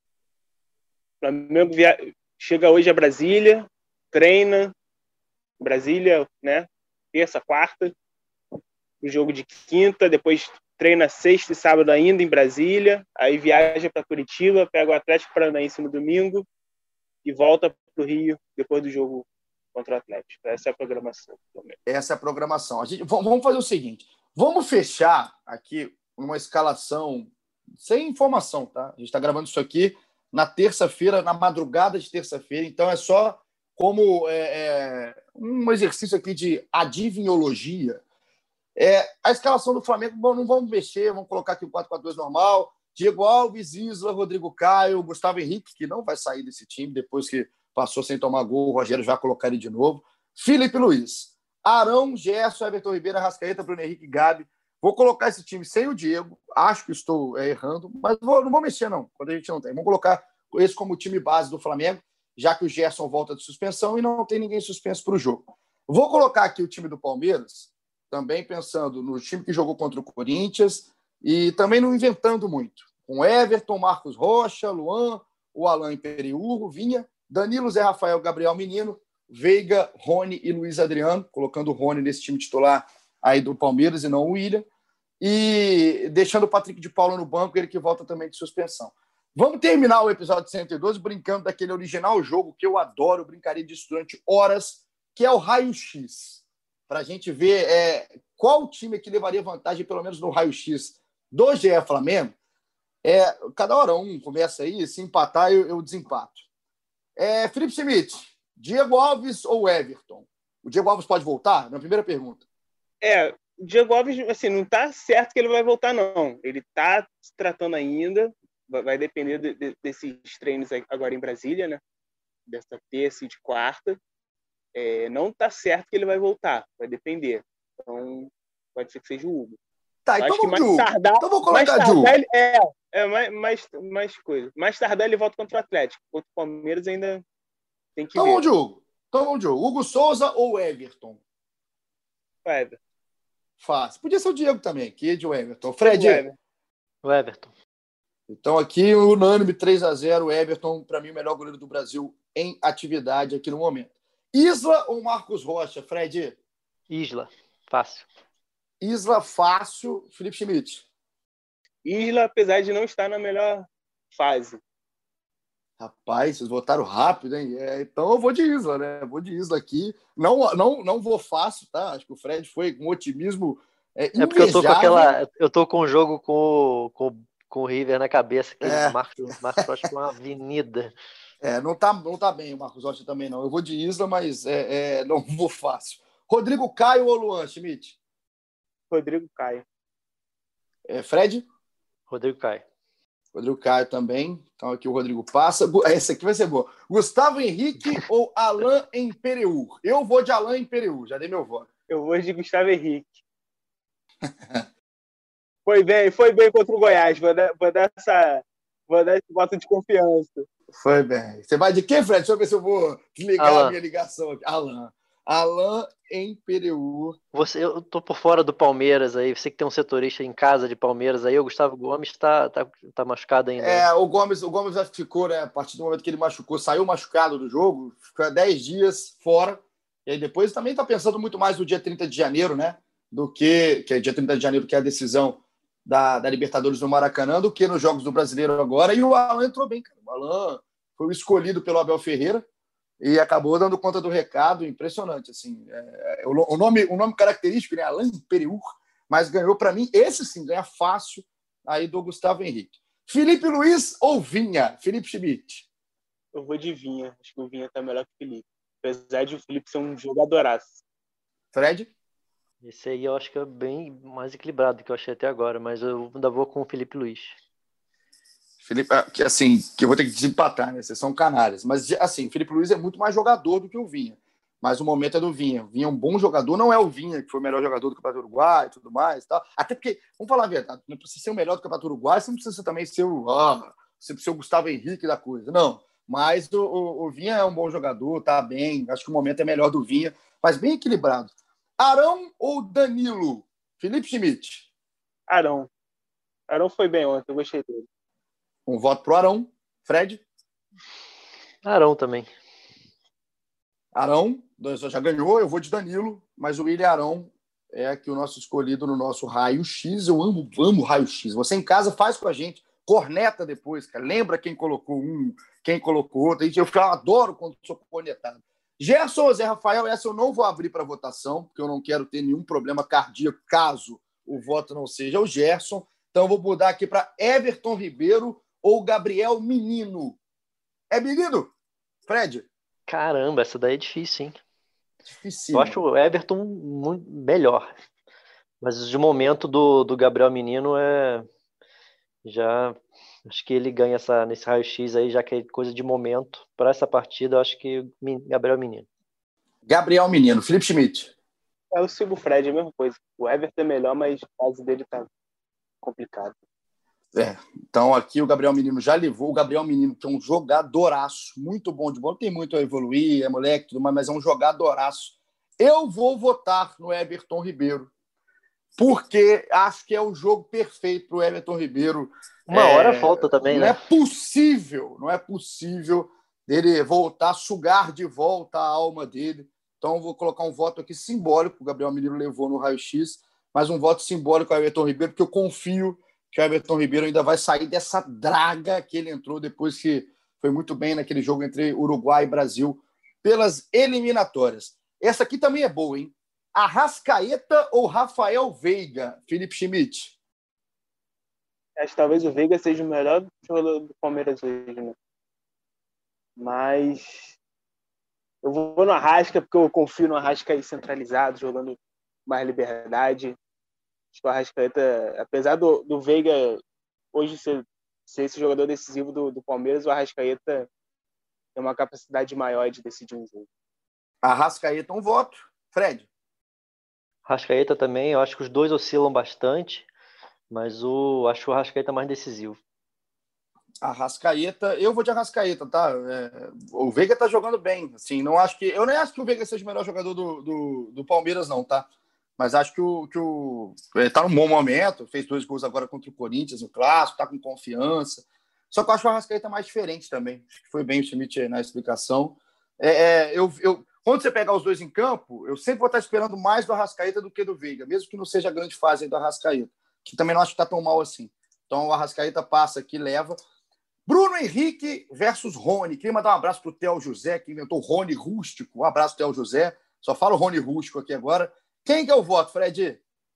O Flamengo chega hoje a Brasília, treina Brasília, né? Terça, quarta, o jogo de quinta, depois treina sexta e sábado ainda em Brasília, aí viaja para Curitiba, pega o Atlético Paranaense no domingo e volta para o Rio depois do jogo contra o Atlético. Essa é a programação. Essa é a programação. Vamos fazer o seguinte, vamos fechar aqui uma escalação sem informação, tá? A gente está gravando isso aqui na terça-feira, na madrugada de terça-feira, então é só como um exercício aqui de adivinhologia. A escalação do Flamengo, não vamos mexer, vamos colocar aqui o 4-4-2 normal. Diego Alves, Isla, Rodrigo Caio, Gustavo Henrique, que não vai sair desse time depois que passou sem tomar gol, o Rogério já colocar ele de novo. Felipe Luiz, Arão, Gerson, Everton Ribeiro, Arrascaeta, Bruno Henrique, Gabi. Vou colocar esse time sem o Diego, acho que estou errando, mas não vou mexer não, quando a gente não tem. Vamos colocar esse como time base do Flamengo, já que o Gerson volta de suspensão e não tem ninguém suspenso para o jogo. Vou colocar aqui o time do Palmeiras também pensando no time que jogou contra o Corinthians e também não inventando muito. Com Everton, Marcos Rocha, Luan, o Alain Imperiur, Vinha, Danilo, Zé Rafael, Gabriel Menino, Veiga, Rony e Luiz Adriano, colocando o Rony nesse time titular aí do Palmeiras e não o William, e deixando o Patrick de Paula no banco, ele que volta também de suspensão. Vamos terminar o episódio 112 brincando daquele original jogo que eu adoro, brincaria disso durante horas, que é o raio-x. Para a gente ver qual time que levaria vantagem, pelo menos no raio-x do GE Flamengo. Cada hora um começa aí, se empatar, eu desempato. Felipe Schmidt, Diego Alves ou Everton? O Diego Alves pode voltar? Na primeira pergunta. O Diego Alves, assim, não está certo que ele vai voltar, não. Ele está se tratando ainda, vai depender desses treinos agora em Brasília, né? Dessa terça e de quarta. Não está certo que ele vai voltar, vai depender. Então, pode ser que seja o Hugo. Tá, então vamos de Hugo. Então vou colocar de Hugo. Mais coisa. Mais tardar ele volta contra o Atlético. Contra o Palmeiras ainda tem que ver. Então vamos de Hugo. Hugo Souza ou Everton? Everton. Fácil. Podia ser o Diego também, que é de Everton. Fred? O Everton. Então aqui, unânime, 3-0, o Everton, para mim, o melhor goleiro do Brasil em atividade aqui no momento. Isla ou Marcos Rocha, Fred? Isla. Fácil. Isla, fácil. Felipe Schmidt? Isla, apesar de não estar na melhor fase. Rapaz, vocês votaram rápido, hein? Então eu vou de Isla, né? Vou de Isla aqui. Não vou fácil, tá? Acho que o Fred foi com otimismo porque eu tô com o jogo com o River na cabeça, que Marcos Rocha com uma avenida. Não tá bem o Marcos Rocha também, não. Eu vou de Isla, mas não vou fácil. Rodrigo Caio ou Luan, Schmidt? Rodrigo Caio. Fred? Rodrigo Caio. Rodrigo Caio também. Então aqui o Rodrigo passa. Essa aqui vai ser boa. Gustavo Henrique ou Alain Imperiur? Eu vou de Alain Imperiur, já dei meu voto. Eu vou de Gustavo Henrique. Foi bem contra o Goiás. Vou dar esse voto de confiança. Foi bem. Você vai de quem, Fred? Deixa eu ver se eu vou desligar a minha ligação aqui. Alain Imperiur. Eu tô por fora do Palmeiras aí. Você que tem um setorista em casa de Palmeiras aí. O Gustavo Gomes tá machucado ainda. O Gomes já ficou, né? A partir do momento que ele machucou, saiu machucado do jogo, ficou 10 dias fora. E aí depois também tá pensando muito mais no dia 30 de janeiro, né? Que é dia 30 de janeiro, que é a decisão da Libertadores no Maracanã, do que nos Jogos do Brasileiro agora. E o Alain entrou bem, cara. O Alain foi o escolhido pelo Abel Ferreira e acabou dando conta do recado. Impressionante, assim. O nome característico, né? Alain Imperiur, mas ganhou, para mim, esse sim, ganha fácil aí do Gustavo Henrique. Felipe Luiz ou Vinha? Felipe Schmidt? Eu vou de Vinha. Acho que o Vinha tá melhor que o Felipe. Apesar de o Felipe ser um jogadoraço. Fred? Esse aí eu acho que é bem mais equilibrado do que eu achei até agora, mas eu ainda vou com o Felipe Luiz. Felipe, que eu vou ter que desempatar, né? Vocês são canários. Mas, assim, Felipe Luiz é muito mais jogador do que o Vinha. Mas o momento é do Vinha. O Vinha é um bom jogador, não é o Vinha, que foi o melhor jogador do Campeonato Uruguai e tudo mais. Tal. Até porque, vamos falar a verdade, não precisa ser o melhor do Campeonato Uruguai, você não precisa também ser o Gustavo Henrique da coisa. Não. Mas o Vinha é um bom jogador, tá bem. Acho que o momento é melhor do Vinha, mas bem equilibrado. Arão ou Danilo? Felipe Schmidt? Arão. Arão foi bem ontem, eu gostei dele. Um voto pro Arão. Fred? Arão também. Arão, já ganhou, eu vou de Danilo, mas o William Arão é aqui o nosso escolhido no nosso raio-x. Eu amo raio-x. Você em casa faz com a gente, corneta depois, cara. Lembra quem colocou um, quem colocou outro. Eu adoro quando sou cornetado. Gerson ou Zé Rafael, essa eu não vou abrir para votação, porque eu não quero ter nenhum problema cardíaco caso o voto não seja o Gerson. Então eu vou mudar aqui para Everton Ribeiro ou Gabriel Menino. É menino? Fred? Caramba, essa daí é difícil, hein? Difícil. Eu acho o Everton muito melhor. Mas de momento do Gabriel Menino acho que ele ganha nesse raio-x aí, já que é coisa de momento. Para essa partida, eu acho que Gabriel Menino. Gabriel Menino. Felipe Schmidt. Eu sigo o Fred, é a mesma coisa. O Everton é melhor, mas a fase dele tá complicado. Então aqui o Gabriel Menino já levou. O Gabriel Menino, que é um jogadoraço, muito bom de bola, tem muito a evoluir, é moleque, tudo mais, mas é um jogadoraço. Eu vou votar no Everton Ribeiro, porque acho que é o jogo perfeito para o Everton Ribeiro. Uma hora falta também, não né? Não é possível dele voltar, sugar de volta a alma dele. Então, eu vou colocar um voto aqui simbólico, o Gabriel Menino levou no raio-x, mas um voto simbólico ao Everton Ribeiro, porque eu confio que o Everton Ribeiro ainda vai sair dessa draga que ele entrou depois que foi muito bem naquele jogo entre Uruguai e Brasil pelas eliminatórias. Essa aqui também é boa, hein? Arrascaeta ou Rafael Veiga, Felipe Schmidt? Acho que talvez o Veiga seja o melhor jogador do Palmeiras hoje, né? Mas eu vou no Arrasca, porque eu confio no Arrasca aí centralizado, jogando mais liberdade. Acho que o Arrascaeta, apesar do Veiga hoje ser esse jogador decisivo do Palmeiras, o Arrascaeta tem uma capacidade maior de decidir um jogo. Arrascaeta, um voto. Fred? Arrascaeta também, eu acho que os dois oscilam bastante, mas acho o Arrascaeta mais decisivo. Arrascaeta, eu vou de Arrascaeta, tá? O Veiga tá jogando bem, assim, eu nem acho que o Veiga seja o melhor jogador do Palmeiras, não, tá? Mas acho que ele tá num bom momento, fez 2 gols agora contra o Corinthians no Clássico, tá com confiança. Só que eu acho o Arrascaeta mais diferente também. Acho que foi bem o Schmidt na explicação. Quando você pegar os dois em campo, eu sempre vou estar esperando mais do Arrascaeta do que do Veiga, mesmo que não seja a grande fase do Arrascaeta, que também não acho que tá tão mal assim. Então o Arrascaeta passa aqui, leva. Bruno Henrique versus Rony. Queria mandar um abraço para o Theo José, que inventou o Rony Rústico. Um abraço, Theo José. Só falo Rony Rústico aqui agora. Quem que é o voto, Fred?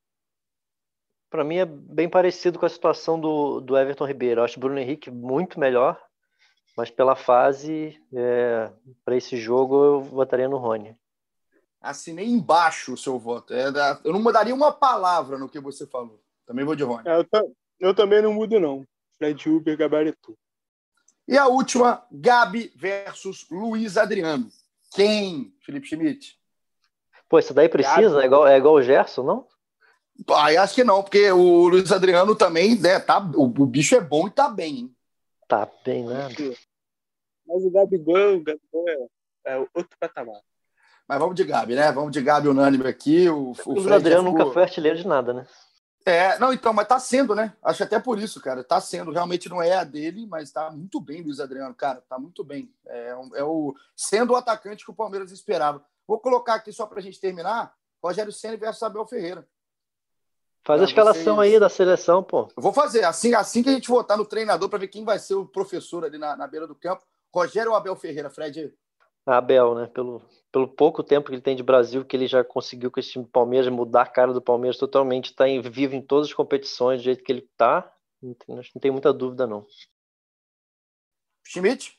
Para mim é bem parecido com a situação do Everton Ribeiro. Eu acho o Bruno Henrique muito melhor, mas pela fase, para esse jogo, eu votaria no Rony. Assinei embaixo o seu voto. Eu não mudaria uma palavra no que você falou. Também vou de Rony. Eu também não mudo, não. Fred Uber gabaritou. E a última, Gabi versus Luiz Adriano. Quem, Felipe Schmidt? Pô, isso daí precisa? É igual o Gerson, não? Acho que não, porque o Luiz Adriano também, né, o bicho é bom e tá bem, hein? Tá bem, né? Mas o Gabigol é outro patamar. Mas vamos de Gabi, né? Vamos de Gabi unânime aqui. O Luiz Adriano nunca foi artilheiro de nada, né? Não, então, mas tá sendo, né? Acho até por isso, cara. Tá sendo. Realmente não é a dele, mas tá muito bem, Luiz Adriano, cara. Tá muito bem. Sendo o atacante que o Palmeiras esperava. Vou colocar aqui só pra gente terminar: Rogério Ceni versus Abel Ferreira. Faz a escalação aí da seleção, pô. Eu vou fazer. Assim que a gente votar no treinador pra ver quem vai ser o professor ali na beira do campo. Rogério ou Abel Ferreira, Fred? Abel, né? Pelo pouco tempo que ele tem de Brasil, que ele já conseguiu com esse time do Palmeiras mudar a cara do Palmeiras totalmente, tá vivo em todas as competições do jeito que ele tá, não tem muita dúvida, não. Schmidt?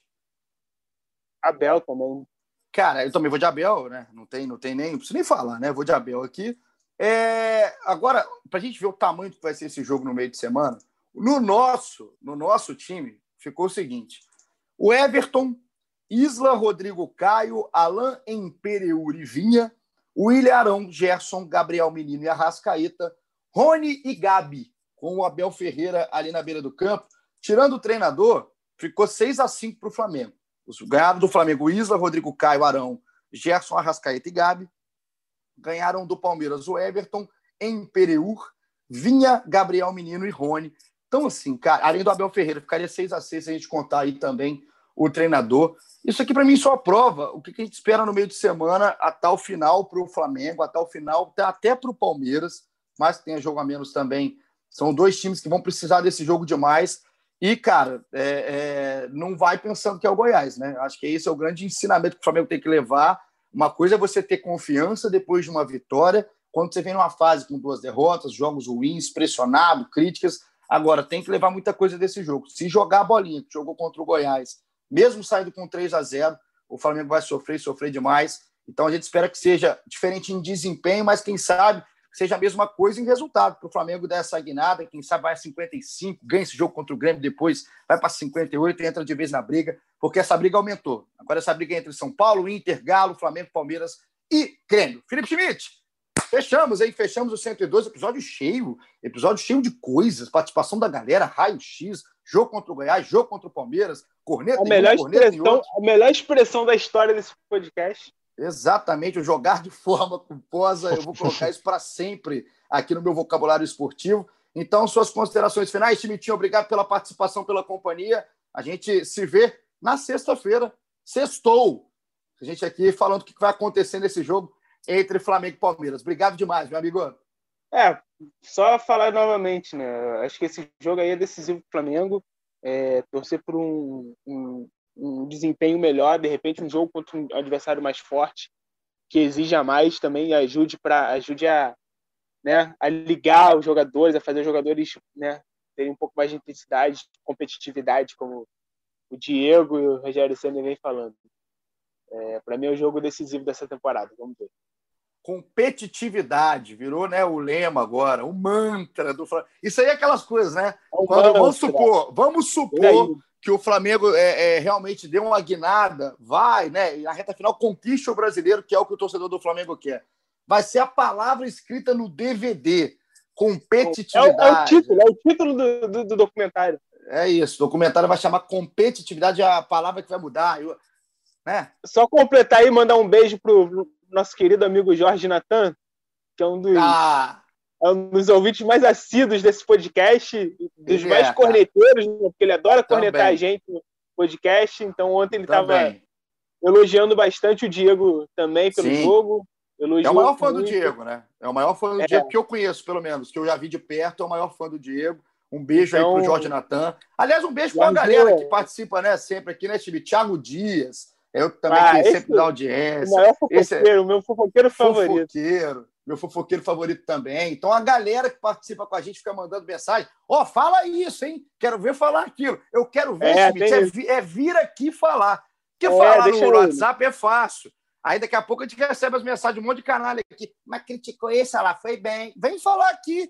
Abel também. Cara, eu também vou de Abel, né? Não preciso nem falar, né? Vou de Abel aqui. Agora, pra gente ver o tamanho que vai ser esse jogo no meio de semana, no nosso time ficou o seguinte: o Everton, Isla, Rodrigo Caio, Alain Empereur e Vinha, William Arão, Gerson, Gabriel Menino e Arrascaeta, Rony e Gabi, com o Abel Ferreira ali na beira do campo. Tirando o treinador, ficou 6-5 para o Flamengo. Ganharam do Flamengo Isla, Rodrigo Caio, Arão, Gerson, Arrascaeta e Gabi. Ganharam do Palmeiras o Everton, Empereur, Vinha, Gabriel Menino e Rony. Então, assim, cara, além do Abel Ferreira, ficaria 6-6 se a gente contar aí também o treinador. Isso aqui, para mim, só prova o que a gente espera no meio de semana até o final para o Flamengo, até o final, até para o Palmeiras, mas tem jogo a menos também. São 2 times que vão precisar desse jogo demais. E, cara, não vai pensando que é o Goiás, né? Acho que esse é o grande ensinamento que o Flamengo tem que levar. Uma coisa é você ter confiança depois de uma vitória, quando você vem numa fase com 2 derrotas, jogos ruins, pressionado, críticas. Agora, tem que levar muita coisa desse jogo. Se jogar a bolinha, que jogou contra o Goiás, mesmo saindo com 3-0, o Flamengo vai sofrer demais. Então a gente espera que seja diferente em desempenho, mas quem sabe seja a mesma coisa em resultado, para o Flamengo dar essa guinada, quem sabe vai a 55, ganha esse jogo contra o Grêmio, depois vai para 58 e entra de vez na briga, porque essa briga aumentou. Agora essa briga é entre São Paulo, Inter, Galo, Flamengo, Palmeiras e Grêmio. Felipe Schmidt, fechamos o 102, episódio cheio de coisas, participação da galera, raio-x, jogo contra o Goiás, jogo contra o Palmeiras, corneta em outro. A melhor expressão da história desse podcast. Exatamente, o jogar de forma culposa, eu vou colocar isso para sempre aqui no meu vocabulário esportivo. Então, suas considerações finais, Schmittinho, obrigado pela participação, pela companhia. A gente se vê na sexta-feira, sextou. A gente aqui falando o que vai acontecer nesse jogo entre Flamengo e Palmeiras. Obrigado demais, meu amigo. Só falar novamente, né? Acho que esse jogo aí é decisivo para o Flamengo. Torcer por um desempenho melhor, de repente um jogo contra um adversário mais forte, que exija mais também, ajude a ligar os jogadores, a fazer os jogadores, né, terem um pouco mais de intensidade, competitividade, como o Diego e o Rogério Ceni vem falando. Para mim é o jogo decisivo dessa temporada. Vamos ver. Competitividade virou, né, o lema agora, o mantra do Flamengo. Isso aí é aquelas coisas, né? Vamos supor que o Flamengo realmente deu uma guinada, vai, né? E na reta final conquista o brasileiro, que é o que o torcedor do Flamengo quer. Vai ser a palavra escrita no DVD. Competitividade. É o título do documentário. É isso. O documentário vai chamar competitividade, é a palavra que vai mudar. Né? Só completar aí e mandar um beijo pro nosso querido amigo Jorge Natan, que é um dos ouvintes mais assíduos desse podcast, dos mais corneteiros, né? Porque ele adora cornetar a gente no podcast. Então, ontem ele estava elogiando bastante o Diego também pelo jogo. É o maior fã do Diego, né? É o maior fã do Diego que eu conheço, pelo menos, que eu já vi de perto, é o maior fã do Diego. Um beijo aí pro Jorge Natan. Aliás, um beijo para a galera que participa, né, sempre aqui, né, time? Thiago Dias. Eu também que sempre dá audiência. O maior fofoqueiro, o meu fofoqueiro favorito. Meu fofoqueiro favorito também. Então, a galera que participa com a gente fica mandando mensagem. Fala isso, hein? Quero ver falar aquilo. Eu quero ver, vir aqui falar. Porque falar no WhatsApp é fácil. Aí, daqui a pouco, a gente recebe as mensagens de um monte de canalha aqui. Mas criticou esse, lá foi bem. Vem falar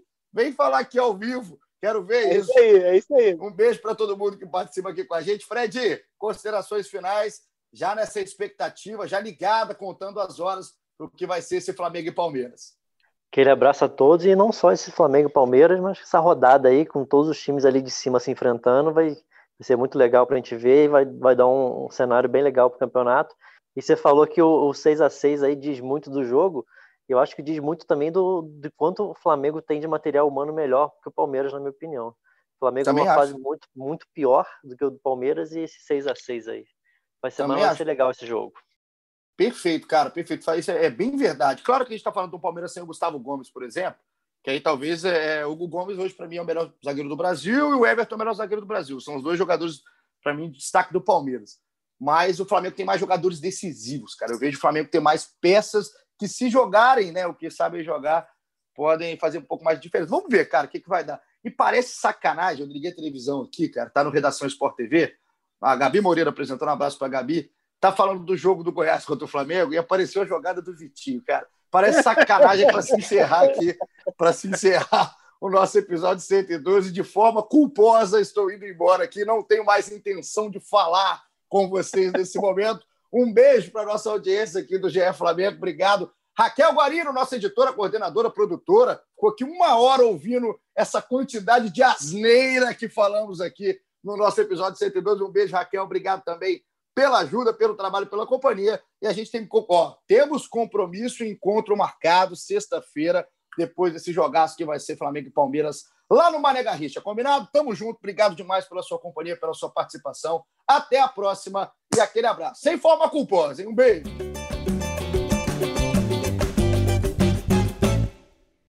aqui ao vivo. Quero ver isso. É isso aí. Um beijo para todo mundo que participa aqui com a gente. Fred, considerações finais. Já nessa expectativa, já ligada, contando as horas para o que vai ser esse Flamengo e Palmeiras. Aquele abraço a todos, e não só esse Flamengo e Palmeiras, mas essa rodada aí, com todos os times ali de cima se enfrentando, vai ser muito legal para a gente ver, e vai dar um cenário bem legal para o campeonato. E você falou que o 6-6 aí diz muito do jogo, eu acho que diz muito também de quanto o Flamengo tem de material humano melhor que o Palmeiras, na minha opinião. O Flamengo também é uma fase muito, muito pior do que o do Palmeiras, e esse 6-6 aí. Vai ser legal esse jogo. Perfeito, cara, perfeito. Isso é bem verdade. Claro que a gente está falando do Palmeiras sem o Gustavo Gomes, por exemplo, que aí talvez o Hugo Gomes hoje, para mim, é o melhor zagueiro do Brasil, e o Everton é o melhor zagueiro do Brasil. São os dois jogadores, para mim, de destaque do Palmeiras. Mas o Flamengo tem mais jogadores decisivos, cara. Eu vejo o Flamengo ter mais peças que, se jogarem, né, o que sabem jogar, podem fazer um pouco mais de diferença. Vamos ver, cara, o que vai dar. E parece sacanagem, eu liguei a televisão aqui, cara, tá no Redação Sport TV, a Gabi Moreira apresentando, um abraço para a Gabi, tá falando do jogo do Goiás contra o Flamengo e apareceu a jogada do Vitinho, cara. Parece sacanagem para se encerrar aqui, para se encerrar o nosso episódio 112 de forma culposa. Estou indo embora aqui, não tenho mais intenção de falar com vocês nesse momento. Um beijo para a nossa audiência aqui do GE Flamengo, obrigado. Raquel Guarino, nossa editora, coordenadora, produtora, ficou aqui 1 hora ouvindo essa quantidade de asneira que falamos aqui no nosso episódio 112. Um beijo, Raquel, obrigado também pela ajuda, pelo trabalho, pela companhia. E a gente temos compromisso e encontro marcado sexta-feira, depois desse jogaço que vai ser Flamengo e Palmeiras lá no Mané Garrincha. Combinado? Tamo junto. Obrigado demais pela sua companhia, pela sua participação. Até a próxima e aquele abraço. Sem forma culposa, hein? Um beijo.